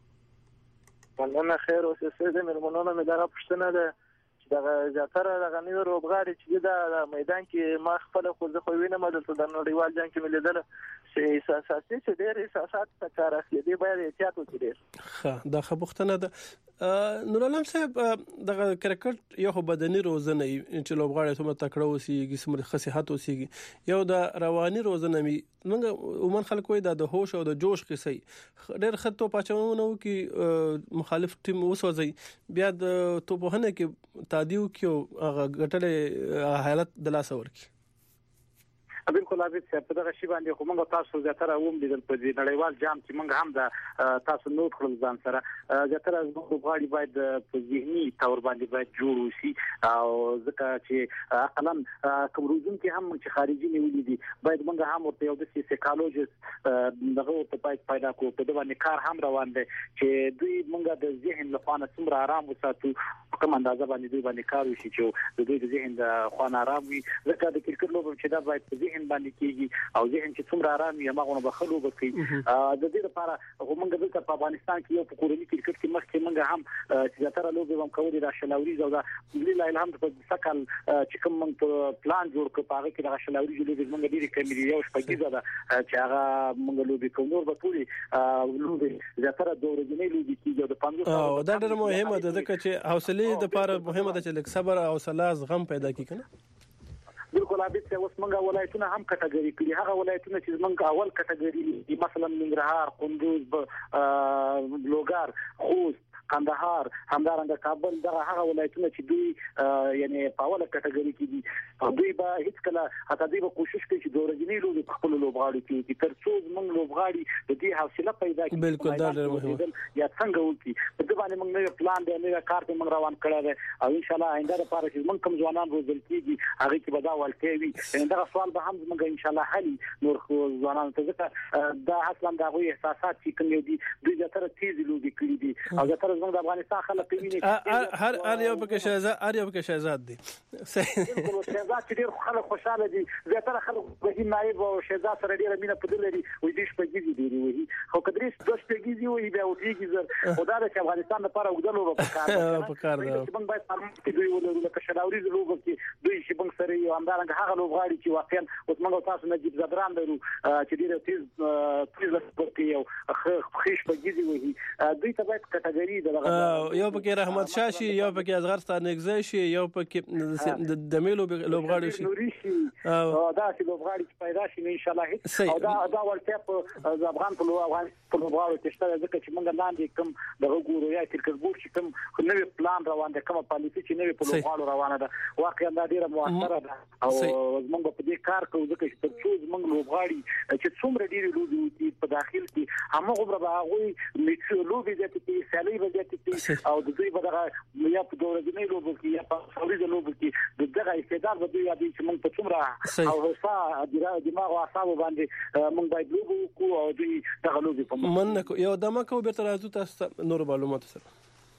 مننه خیر اوسه سیده مهربانانه مې دا پوښتنه ده چې دا زیاتره د غنیو روبغاړي چې د میدان کې ما خپل خو زه خو وینم د نړیوال جنگ کې ملیدل چې احساساتي چې ډېر احساسات څخه راخلي دی باید احتیاط وکړي. ښه دا خبرونه ده نور علم صاحب د کرکټ یو بدني روزنه چې لوبغاړي ته تکړه اوسېږي سمره خصيحت اوسېږي یو د رواني روزنه می موږ عموما خلک وایي د هوش او د جوش قصې ډېر خطو پچاونه کې مخالف ټیم وسوځي بیا د توپهنه کې تادیو کې هغه غټلې حالت د لاس ورکی. بالکل ابي په دغه شی باندې خو موږ تاسو زیاتره ووم لیدل په دې نړیوال جام چې موږ هم د تاسو نوٹ کړل ځان سره زیاتره لوبغاړي باید په ذهني تور باندې باید جوړ وشي او ځکه چې عقلاً کوم روزن کې هم چې خارجي نیولې دي باید موږ هم ورته یو د سایکالوژیست دغه په پای پیدا کوو په دغه باندې کار هم روان دي چې دوی موږ د ذهن لپاره څومره آرام وساتو په کوم اندازه باندې دوی باندې کار وشي چې د دوی د ذهن د خوان آرام وي ځکه د کرکټ لوبه چې دا باید په ذهن باندې کېږي او ذهن چې څومره آرام وي هغه به خلو بکړي د دې لپاره موږ دلته په افغانستان کې یو په کورنۍ کرکټ کې مخکې موږ هم چې زیاتره لوبې هم کولې د شلاوري او د لله الحمد په سکل چې کوم موږ په پلان جوړ کړ په هغه کې د شلاوري لوبې موږ ډېری کمې یو شپږیزه ده چې هغه موږ لوبې کوو نور به ټولې لوبې زیاتره د ورځنۍ لوبې کېږي د پنځوس او دا ډېر مهمه ده ځکه چې حوصله د لپاره مهمه ده چې لږ صبر او حوصله غم پیدا کړي کنه. بالکل ابي څه اوس موږ ولایتونه هم کټګوري کړي هغه ولایتونه چې موږ اول کټګوري مثلا ننګرهار کندوز لوګر خوست کندهار همدارنګه کابل دغه هغه ولایتونه چې دوی یعنی په اوله کټګوري کې دي دوی به هیڅ کله حتی دوی به کوشش کوي چې د ورځنی لوبې په خپل لوبغاړي کې چې تر څو موږ لوبغاړي د دې حوصله پیدا کړي. بالکل دا ډېر مهم یا څنګه وکړي په دې باندې موږ نو پلان دی نو کار ته موږ روان کړی دی او ان شاء الله آینده لپاره چې موږ کوم ځوانان روزل کېږي هغه کې به دا ولته وي یعنی دا سوال به هم موږ ان شاء الله حل نور خو ځوانان ته ځکه دا اصلا دا غوي احساسات چې کوم دي دوی زیاتره تیز لوبي کړی دي او زیاتره زموږ د افغانستان خلک ویني هر هر یو پکې شهزاد هر یو پکې شهزاد دي بالکل شهزاد چې ډېر خلک خوشاله دي زیاتره خلک په نایب او شهزاد سره ډېر مینه په دل لري وې دې شپږیزي دي وې خو کدرې دوه شپږیزي وې بیا وټیږي زر خدای د افغانستان لپاره وګدلو په کار په کار ده چې موږ باید پرمختګ کې دوی ولرو لکه شلاوري لوبه کې دوی چې موږ سره یو همدارنګه هغه لوبغاړي چې واقعا اوس موږ تاسو نجیب زدران لرو چې ډېر تیز تیز لوبي او خېش پګیزي وې دوی ته باید کټګوري د یو پکې رحمت شاه شي یو پکې ازغر ستانګزی شي یو پکې د میلو لوبغاړي شي او دا چې لوبغاړي پیدا شي ان شاء الله او دا دا ورته په افغان په افغان په لوبغاړو کې شته ځکه چې موږ لاندې کوم د وګورو یا کرکټ بورډ چې کوم نوې پلان روان دی کوم پالیسي چې نوې په لوبغاړو روانه ده واقعا دا ډیره موثره ده او موږ په دې کار کوو ځکه چې تر څو موږ لوبغاړي چې څومره ډېری لوبي وي په داخل کې هغه به هغه میټرو لوبي د دې سالي وضعیت کې او د دوی په دغه یا په دورګنۍ لوبو کې یا په فوري لوبو کې دغه استعداد به دوی یادي چې موږ په څومره او هوسا دماغ او اعصاب باندې موږ باید لوبو کو او دوی دغه لوبي په من یو دمه کو به تر ازو تاسو نور معلومات سره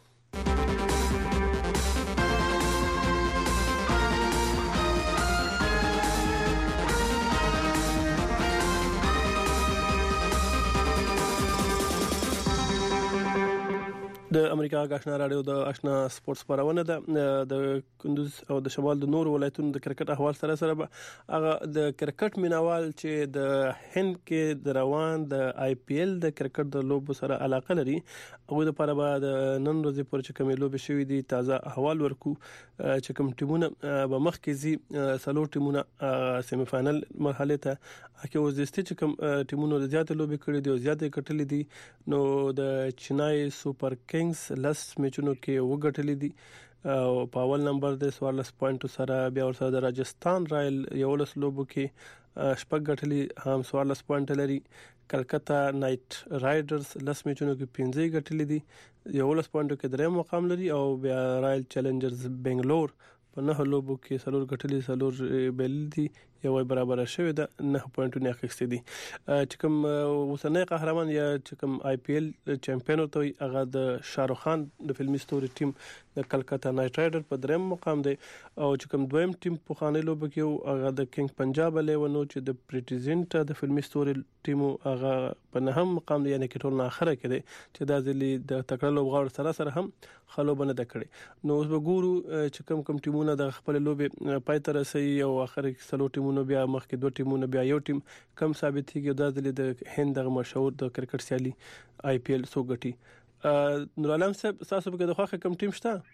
د امریکا غاښنا رادیو د آشنا سپورتس خبرونه ده د کندوز او د شمال د نور ولایتونو د کرکټ احوال سره سره به هغه د کرکټ مینوال چې د هند کې د روان د آی پی ایل د کرکټ د لوبو سره علاقه لري او د لپاره به د نن ورځې پر چې کومې لوبې شوې دي تازه احوال ورکو چې کوم ټیمونه به مخکې زی سلو ټیمونه سیمی فائنل مرحله ته کې وزستي چې کوم ټیمونو د زیات لوبې کړې دي او زیات کټلې دي نو د چنای سوپر کینګز لس میچونو کې وګټلې دي او په اول نمبر د سوالس پوینټ سره بیا ورسره د راجستان رائل یو لس لوبو کې شپږ غټلې هم سوالس پوینټ لري کلکتا نایټ رائډرز لس میچونو کې پنځه غټلې دي یو لس پوینټو کې دریم مقام لري او بیا رائل چیلنجرز بنگلور په نه لوبو کې سلور غټلې سلور بیل دي یو برابر شوی د نه پوینټونه اخیستې دي چې کوم وسنۍ قهرمان یا چې کوم آی پی ایل چمپیون ته هغه د شاروخ خان د فلمي ستوري ټیم د کلکتا نایټ رائډر په دریم مقام دی او چې کوم دویم ټیم په خانه لوب کې هغه د کینګ پنجاب لیونو چې د پریټیزنټ د فلمي ستوري ټیم هغه په نهم مقام دی یعنی کې ټول نه اخره کې دی چې د ځلې د تکړه لوبغاړو سره سره هم خلو بنه د کړي نو اوس وګورو چې کوم کوم ټیمونه د خپل لوبې پای ته رسي او اخر کې سلو ټیمونه بیا مخکې دوه ټیمونه بیا یو ټیم کم ثابت کیږي د ځلې د هند د مشهور د کرکټ سیالي آی پی ایل سو غټي نور عالم صاحب تاسو په دغه خوخه کم ټیم شته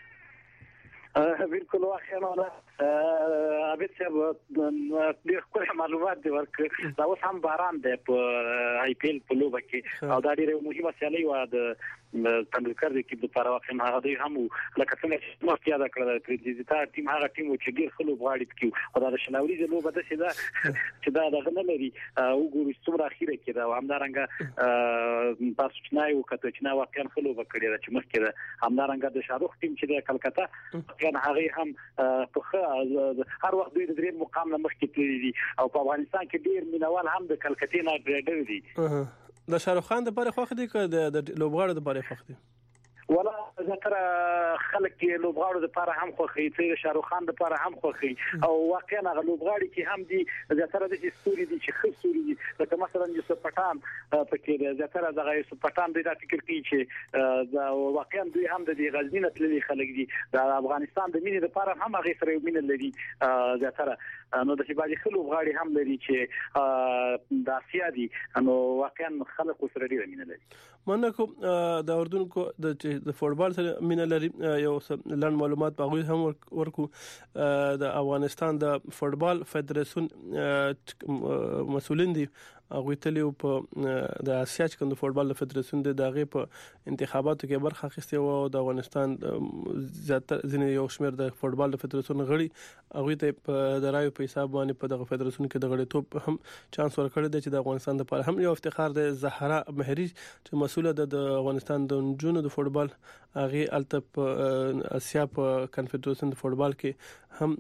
بالکل واخیرا ابي صاحب ډېر ښه معلومات دی ورکړ دا اوس هم باران دی په آی پی ایل په لوبه کې او دا ډېر مهمه سیالي و د تندولکر د کیب لپاره واخیرا هغه دی هم لکه څنګه چې مخکې یاد کړل چې دا ټیم هغه ټیم چې ډېر ښه لوبغاړي پکې او دا شناوري د لوبه د شي دا چې دا دغه نه لري او ګوري څومره اخیره کې دا همدارنګه تاسو چې نه یو کته چې نه واقعا ښه لوبه کړې ده چې مخکې ده همدارنګه د شاروخ ټیم چې د کلکتا کله هغه هم په هر وخت دوی د دریم مقام نه مخکې تللي دي او په افغانستان کې ډېر مینوال هم د کلکتې نه ډېر دي د شاروخ خان د لپاره خوښ دي که د لوبغاړو د لپاره خوښ دي ولا ذکر خلک لوبغاړو د لپاره هم خوخي چې شاروخ خان د لپاره هم خوخي او واقعا هغه لوبغاړي چې هم دي زیاتره د ستوري دي چې خو ستوري دي لکه مثلا یوسف پټان پکې زیاتره دغه یوسف پټان د فکر کوي چې دا واقعا دوی هم د غزنی نه تللي خلک دي د افغانستان د مینې لپاره هم هغه سره مینه لري زیاتره نو د شبالي خلک لوبغاړي هم لري چې د اسیا دي نو واقعا خلک سره ډیر مینه لري منکو د اردن کو د فوتبال سره مینه لري یو لاند معلومات په غوي هم ورکو د افغانستان د فوتبال فدراسیون مسولین دي هغه تلو په د اسیا چې کوم د فوتبال فدراسیون د دغه په انتخاباتو کې برخه اخیسته او د افغانستان زیاتره ځینې یو شمېر د فوتبال فدراسیون غړي هغه ته په درایو په حساب باندې په دغه فدراسیون کې د غړیتوب هم چانس ورکړی دی چې د افغانستان لپاره هم یو افتخار دی زهرا مهری چې مسوله د افغانستان د جنونو د فوتبال هغه الته په اسیا په کنفدراسیون د فوتبال کې هم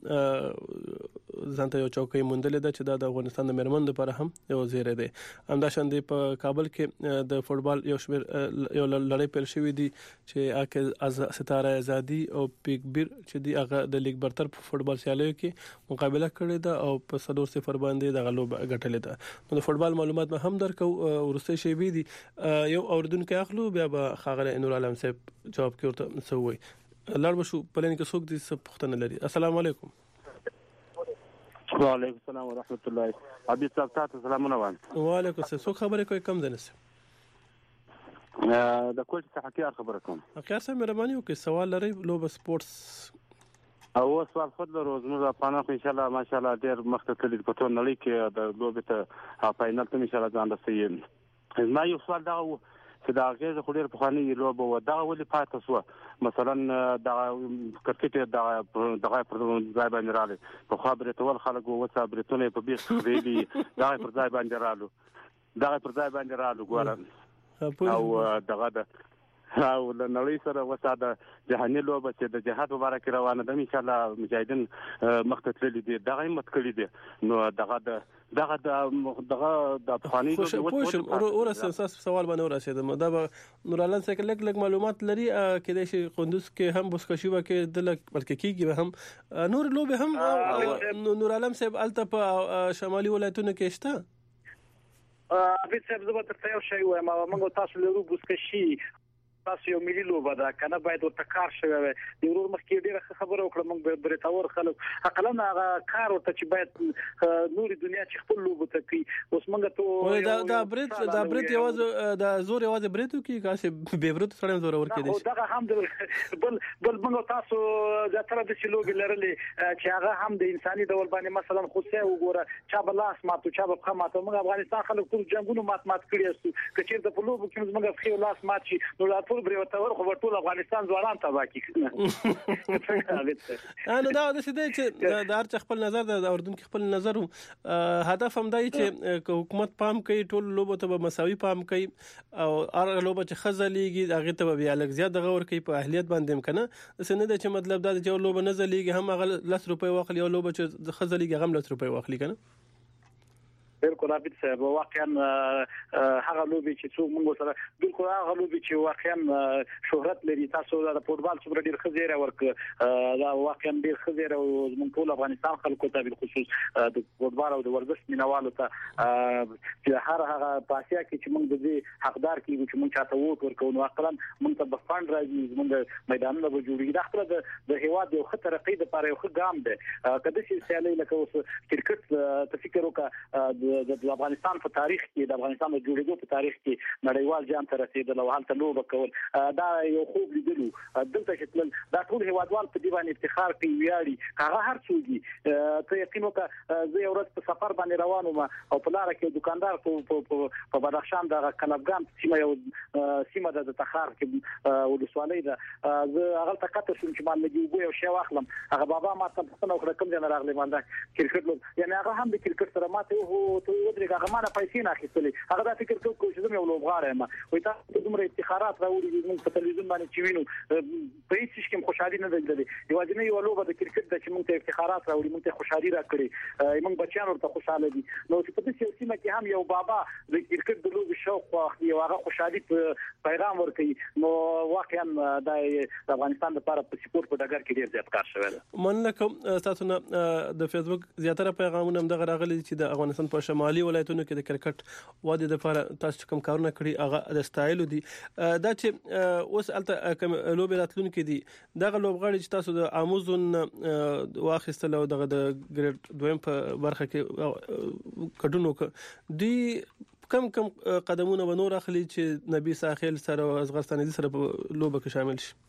ځانته یو چوکۍ موندلې ده چې د افغانستان د مرمن لپاره هم یو زیری دی همداشان دی په کابل کې د فوتبال یو شمېر یو لړۍ پیل شوې دي چې اکه ستاره ازادي او پیک بیر چې دی هغه د لیګ برتر په فوتبال سیالیو کې مقابله کړې ده او په څلور صفر باندې د غلوب ګټلې ده نو د فوتبال معلومات به هم درکو ورسته شي بي دي یو اوردونکو اخلو بیا به خاغره نور عالم صاحب جواب کوي سووي لړ بشو پلان کې څوک دي څه پښتنه لري السلام علیکم وعلیکم السلام ورحمت الله ابي صاحب تاسو سلامونه وایي وعلیکم السلام څوک خبرې کوي کم دنس د کوټ څخه حقیقت خبره کوم حقیقت سره مهرباني وکړئ سوال لري لوب سپورتس او سوال خود له روزمره افغانانو ان شاء الله ماشاءالله ډېر مخته تللی په ټول نړۍ کې د لوب ته فائنل ته ان شاء الله ځان رسېږي ما یو سوال دا چې دا غږ خو ډېر پخوانی لوبه و دا ولې پاتې شو مثلا دا کرکټ دا دغه پر ځای باندې راغلی په خبره ټول خلک و وڅ برتونه په بیخ ویلي دا پر ځای باندې رالو دا پر ځای باندې رالو ګوره او دغه د او د نړۍ سره وساده جهاني لوبه چې د جهاد مبارک روانه ده ان شاء الله مجاهدین مختتللی دي دغه مت کړی دي نو دغه د دغه دغه د افغاني پوښم ورسره سوال باندې ورسېدم دا نور علان څخه لګ لګ معلومات لري کېدای شي قندوز کې هم بوسکشي وکړي د لګ بلکې کېږي هم نور لوبه هم نور علم صاحب الته په شمالي ولایتونو کې شته ا به څه زه به تاسو یو شی وایم موږ تاسو له بوسکشي تاسو یو ملي لوبه ده کنه باید ورته کار شوی وي د ورور مخکې ډیره خبره وکړه موږ به برتاور خلک عقلانه هغه کار ورته چې باید نوري دنیا چې خپل لوبه ته کوي اوس موږ ته دا دا برت دا برت یوازې دا زور یوازې برتو کې کاسه به برت سره زور ورکې دي دا هم بل بل موږ تاسو دا تر د لوبه لرلې چې هغه هم د انساني ډول باندې مثلا خو څه وګوره چا بلاس ماتو چا په ماتو موږ افغانستان خلک ټول جنگونو مات مات کړی اسو کچیر د لوبو کې موږ په لاس مات شي نو ټول برتاور خو ټول افغانستان ځوانان تبا کیږي انا دا د څه دی چې د هر خپل نظر د اردن کې خپل نظر هدف هم دی چې حکومت پام کوي ټول لوبو ته مساوي پام کوي او هر لوبه چې خزلېږي هغه ته بیا لږ زیات غور کوي په اهلیت باندې امکنه څه نه دی چې مطلب دا چې لوبه نه زلېږي هم هغه لس روپۍ واخلي او لوبه چې خزلېږي هم لس روپۍ واخلي کنه بالکل عابد صاحب واقعا هغه لوبي چې څو موږ سره بالکل هغه لوبي چې واقعا شهرت لري تاسو د فوتبال څومره ډیر خزيره ورک دا واقعا ډیر خزيره او موږ ټول افغانستان خلکو ته په خصوص د فوتبال او د ورزش مینوالو ته چې هر هغه پاسیا کې چې موږ د دې حقدار کیږو چې موږ چاته ووټ ورکو نو عقلاً موږ ته په فند راځي موږ میدانونه به جوړیږي دا خپل د هیواد یو خطر رقیب لپاره یو ښه ګام دی کله چې سیالي لکه اوس کرکټ ته فکر وکړه د افغانستان په تاریخ کې د افغانستان د جوړېدو په تاریخ کې نړیوال جام ته رسیدل او هلته لوبه کول دا یو خوب لیدلو دلته چې دا ټول هیوادوال په دیوان افتخار کوي ویاړي هغه هر څوک ته یقین وکړه زه یو ورځ په سفر باندې روان وم او په لار کې دکاندار په په بدخشان د کلبګان سیمه یو سیمه د تخار کې ولسوالۍ ده زه هغه ته کته شوم چې مال لګي یو شی واخلم هغه بابا ما ته په نو کړم کوم ځای راغلی باندې کرکټ یعنی هغه هم د کرکټ سره ماته هو ودرې هغه ما نه پیسې نه اخیستلې هغه دا فکر کوي چې زه یو لوبغاړی یم وای تاسو دومره افتخارات راوړي موږ په تلویزیون باندې چې وینو په هیڅ شي کې خوشحالي نه درلودې یوازې یو لوبه د کرکټ د چې موږ ته افتخارات راوړي موږ ته خوشحالي راکړي موږ بچیان ورته خوشاله دي نو چې په دې سیمه کې هم یو بابا د کرکټ د لوبې شوق واخلي او هغه خوشحالي پیغام ورکړي نو واقعا د افغانستان لپاره په سپورت په ډګر کې ډیر زیات کار شوی دی مننه کوم تاسو نه د فیسبوک زیاتره پیغامونه هم دغه راغلي چې د افغانستان په شمالي ولایتونو کې د کرکټ واده د لپاره تاسو کوم کارونه کړی هغه د سټایل دي دا چې اوس الته کوم لوبې راتلونکي دي دغه لوبغاړي چې تاسو د اموزون واخیستل او دغه د ګریډ دویم په برخه کې کډونو ک دی کم کم قدمونه و نور اخلي چې نبی ساحل سره او ازغرستاني سره په لوبه کې شامل شي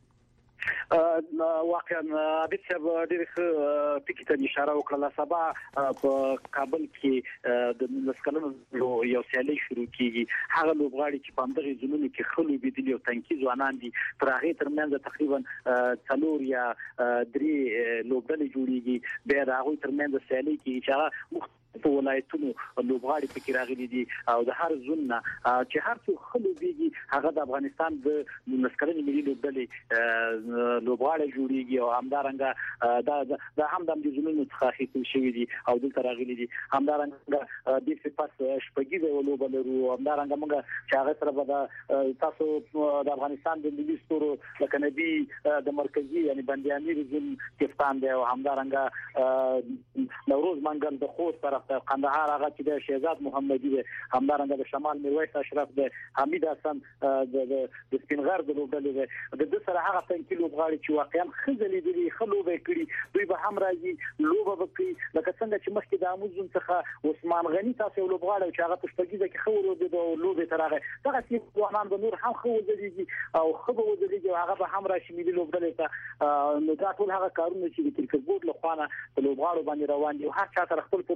واقعا عابد صاحب ډېر ښه ټکي ته اشاره وکړه سبا په کابل کې د مسکلونو یو سیالي شروع کیږي هغه لوبغاړي چې په همدغه ځونو کې خلو بيدلی او تنکي ځوانان دي تر هغه ترمنځ تقریبا څلور یا درې لوبډلې جوړیږي به دا هغه ترمنځ سیالي کې چې هغه په ولایتونو لوبغاړي پکې راغلي دي او د هر زون چې هر څو خلو بيږي هغه د افغانستان د مسکلنې ملي لوبډلې لوبغاړي جوړیږي او همدارنګه دا د هم د زونونو څخه خېټل شوی دي او دلته راغلي دي همدارنګه د سپاس شپږی د لوبلرو همدارنګه موږ چې هغه سره به تاسو د افغانستان د ملي ستورو لکه نبی د مرکزی یعنی بندي امیر زون کپتان دی او همدارنګه نوروز منګل د خوست طرف ته قندهار هغه چې د شهزاد محمدي دی همدارنګه د شمال میرویس اشرف دی حمید حسن د د سپینغر د لوبډلې دی د سره هغه تنکي لوبغاړي چې واقعا خزلې دي خلوبه کړي دوی به هم راځي لوبه وکړي لکه څنګه چې مخکې د اموزون څخه عثمان غني تاسو لوبغاړي چې هغه پښتګیزه کې خورو د لوبه ترغه دغه چې ځوانان د نور هم خو وځيږي او خو وځيږي هغه به هم راشي ملي لوبډلې ته نو دا ټول هغه کارونه چې د کرکټ بورډ له خوانه په لوبغاړو باندې روان دي هر چا تر خپل پروګرامونه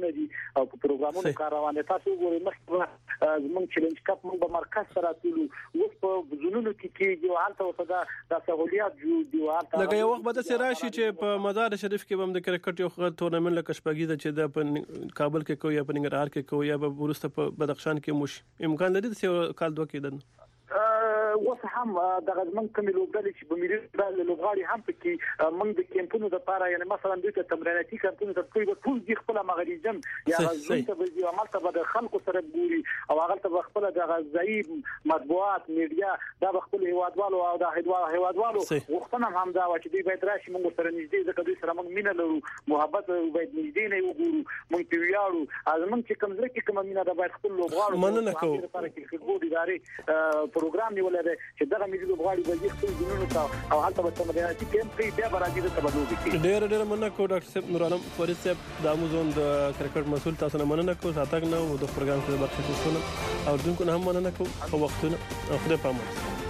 ډول دي او په پروګرامونو کار روان دي تاسو وګورئ مخکې زموږ چیلنج کپ موږ په مرکز سره تلو اوس په بزونونو کې کې یو حالت وسدا د سہولیات جو دی ورته لکه یو وخت به د راشي چې په مزار شریف کې هم د کرکټ یو تورنمنت لکه شپږی د چې د کابل کې کوي یا په ننګرهار کې کوي یا په ورسته په بدخشان کې مش امکان لري چې کال دوه کې دن اوس هم د غزمن کمی لوبډلې چې په ملي لوبغاړي هم پکې موږ د کیمپونو لپاره یعنی مثلا د تمریناتي کیمپونو ته کوي ټول دي خپل مغریزم یا غزون ته به یو عمل ته د خلکو سره ګوري او هغه ته خپل د غزای مطبوعات میډیا د خپل هیوادوالو او د هیوادوالو وختونه هم دا و چې دوی باید راشي موږ سره نږدې ځکه دوی سره موږ مینه لرو محبت باید نږدې نه وګورو موږ پیویاړو ازمن چې کوم ځکه کوم مینه د باید خپل لوبغاړو مننه کوم لپاره کې فوټبال ادارې پروګرام نیولای چې دغه ملي لوبغاړي به خپل جنونو ته او حالت به تمریناتي کیمپ کوي بیا راځي د تبادل کوي ډېر ډېر مننه کوم ډاکټر صاحب نور عالم فرید صاحب د امازون د کرکټ مسول تاسو نه مننه کوم ساتګ نه او د پروګرام کې برخه اخیستنه او دونکو نه هم مننه کوم او وختونه خدای پامه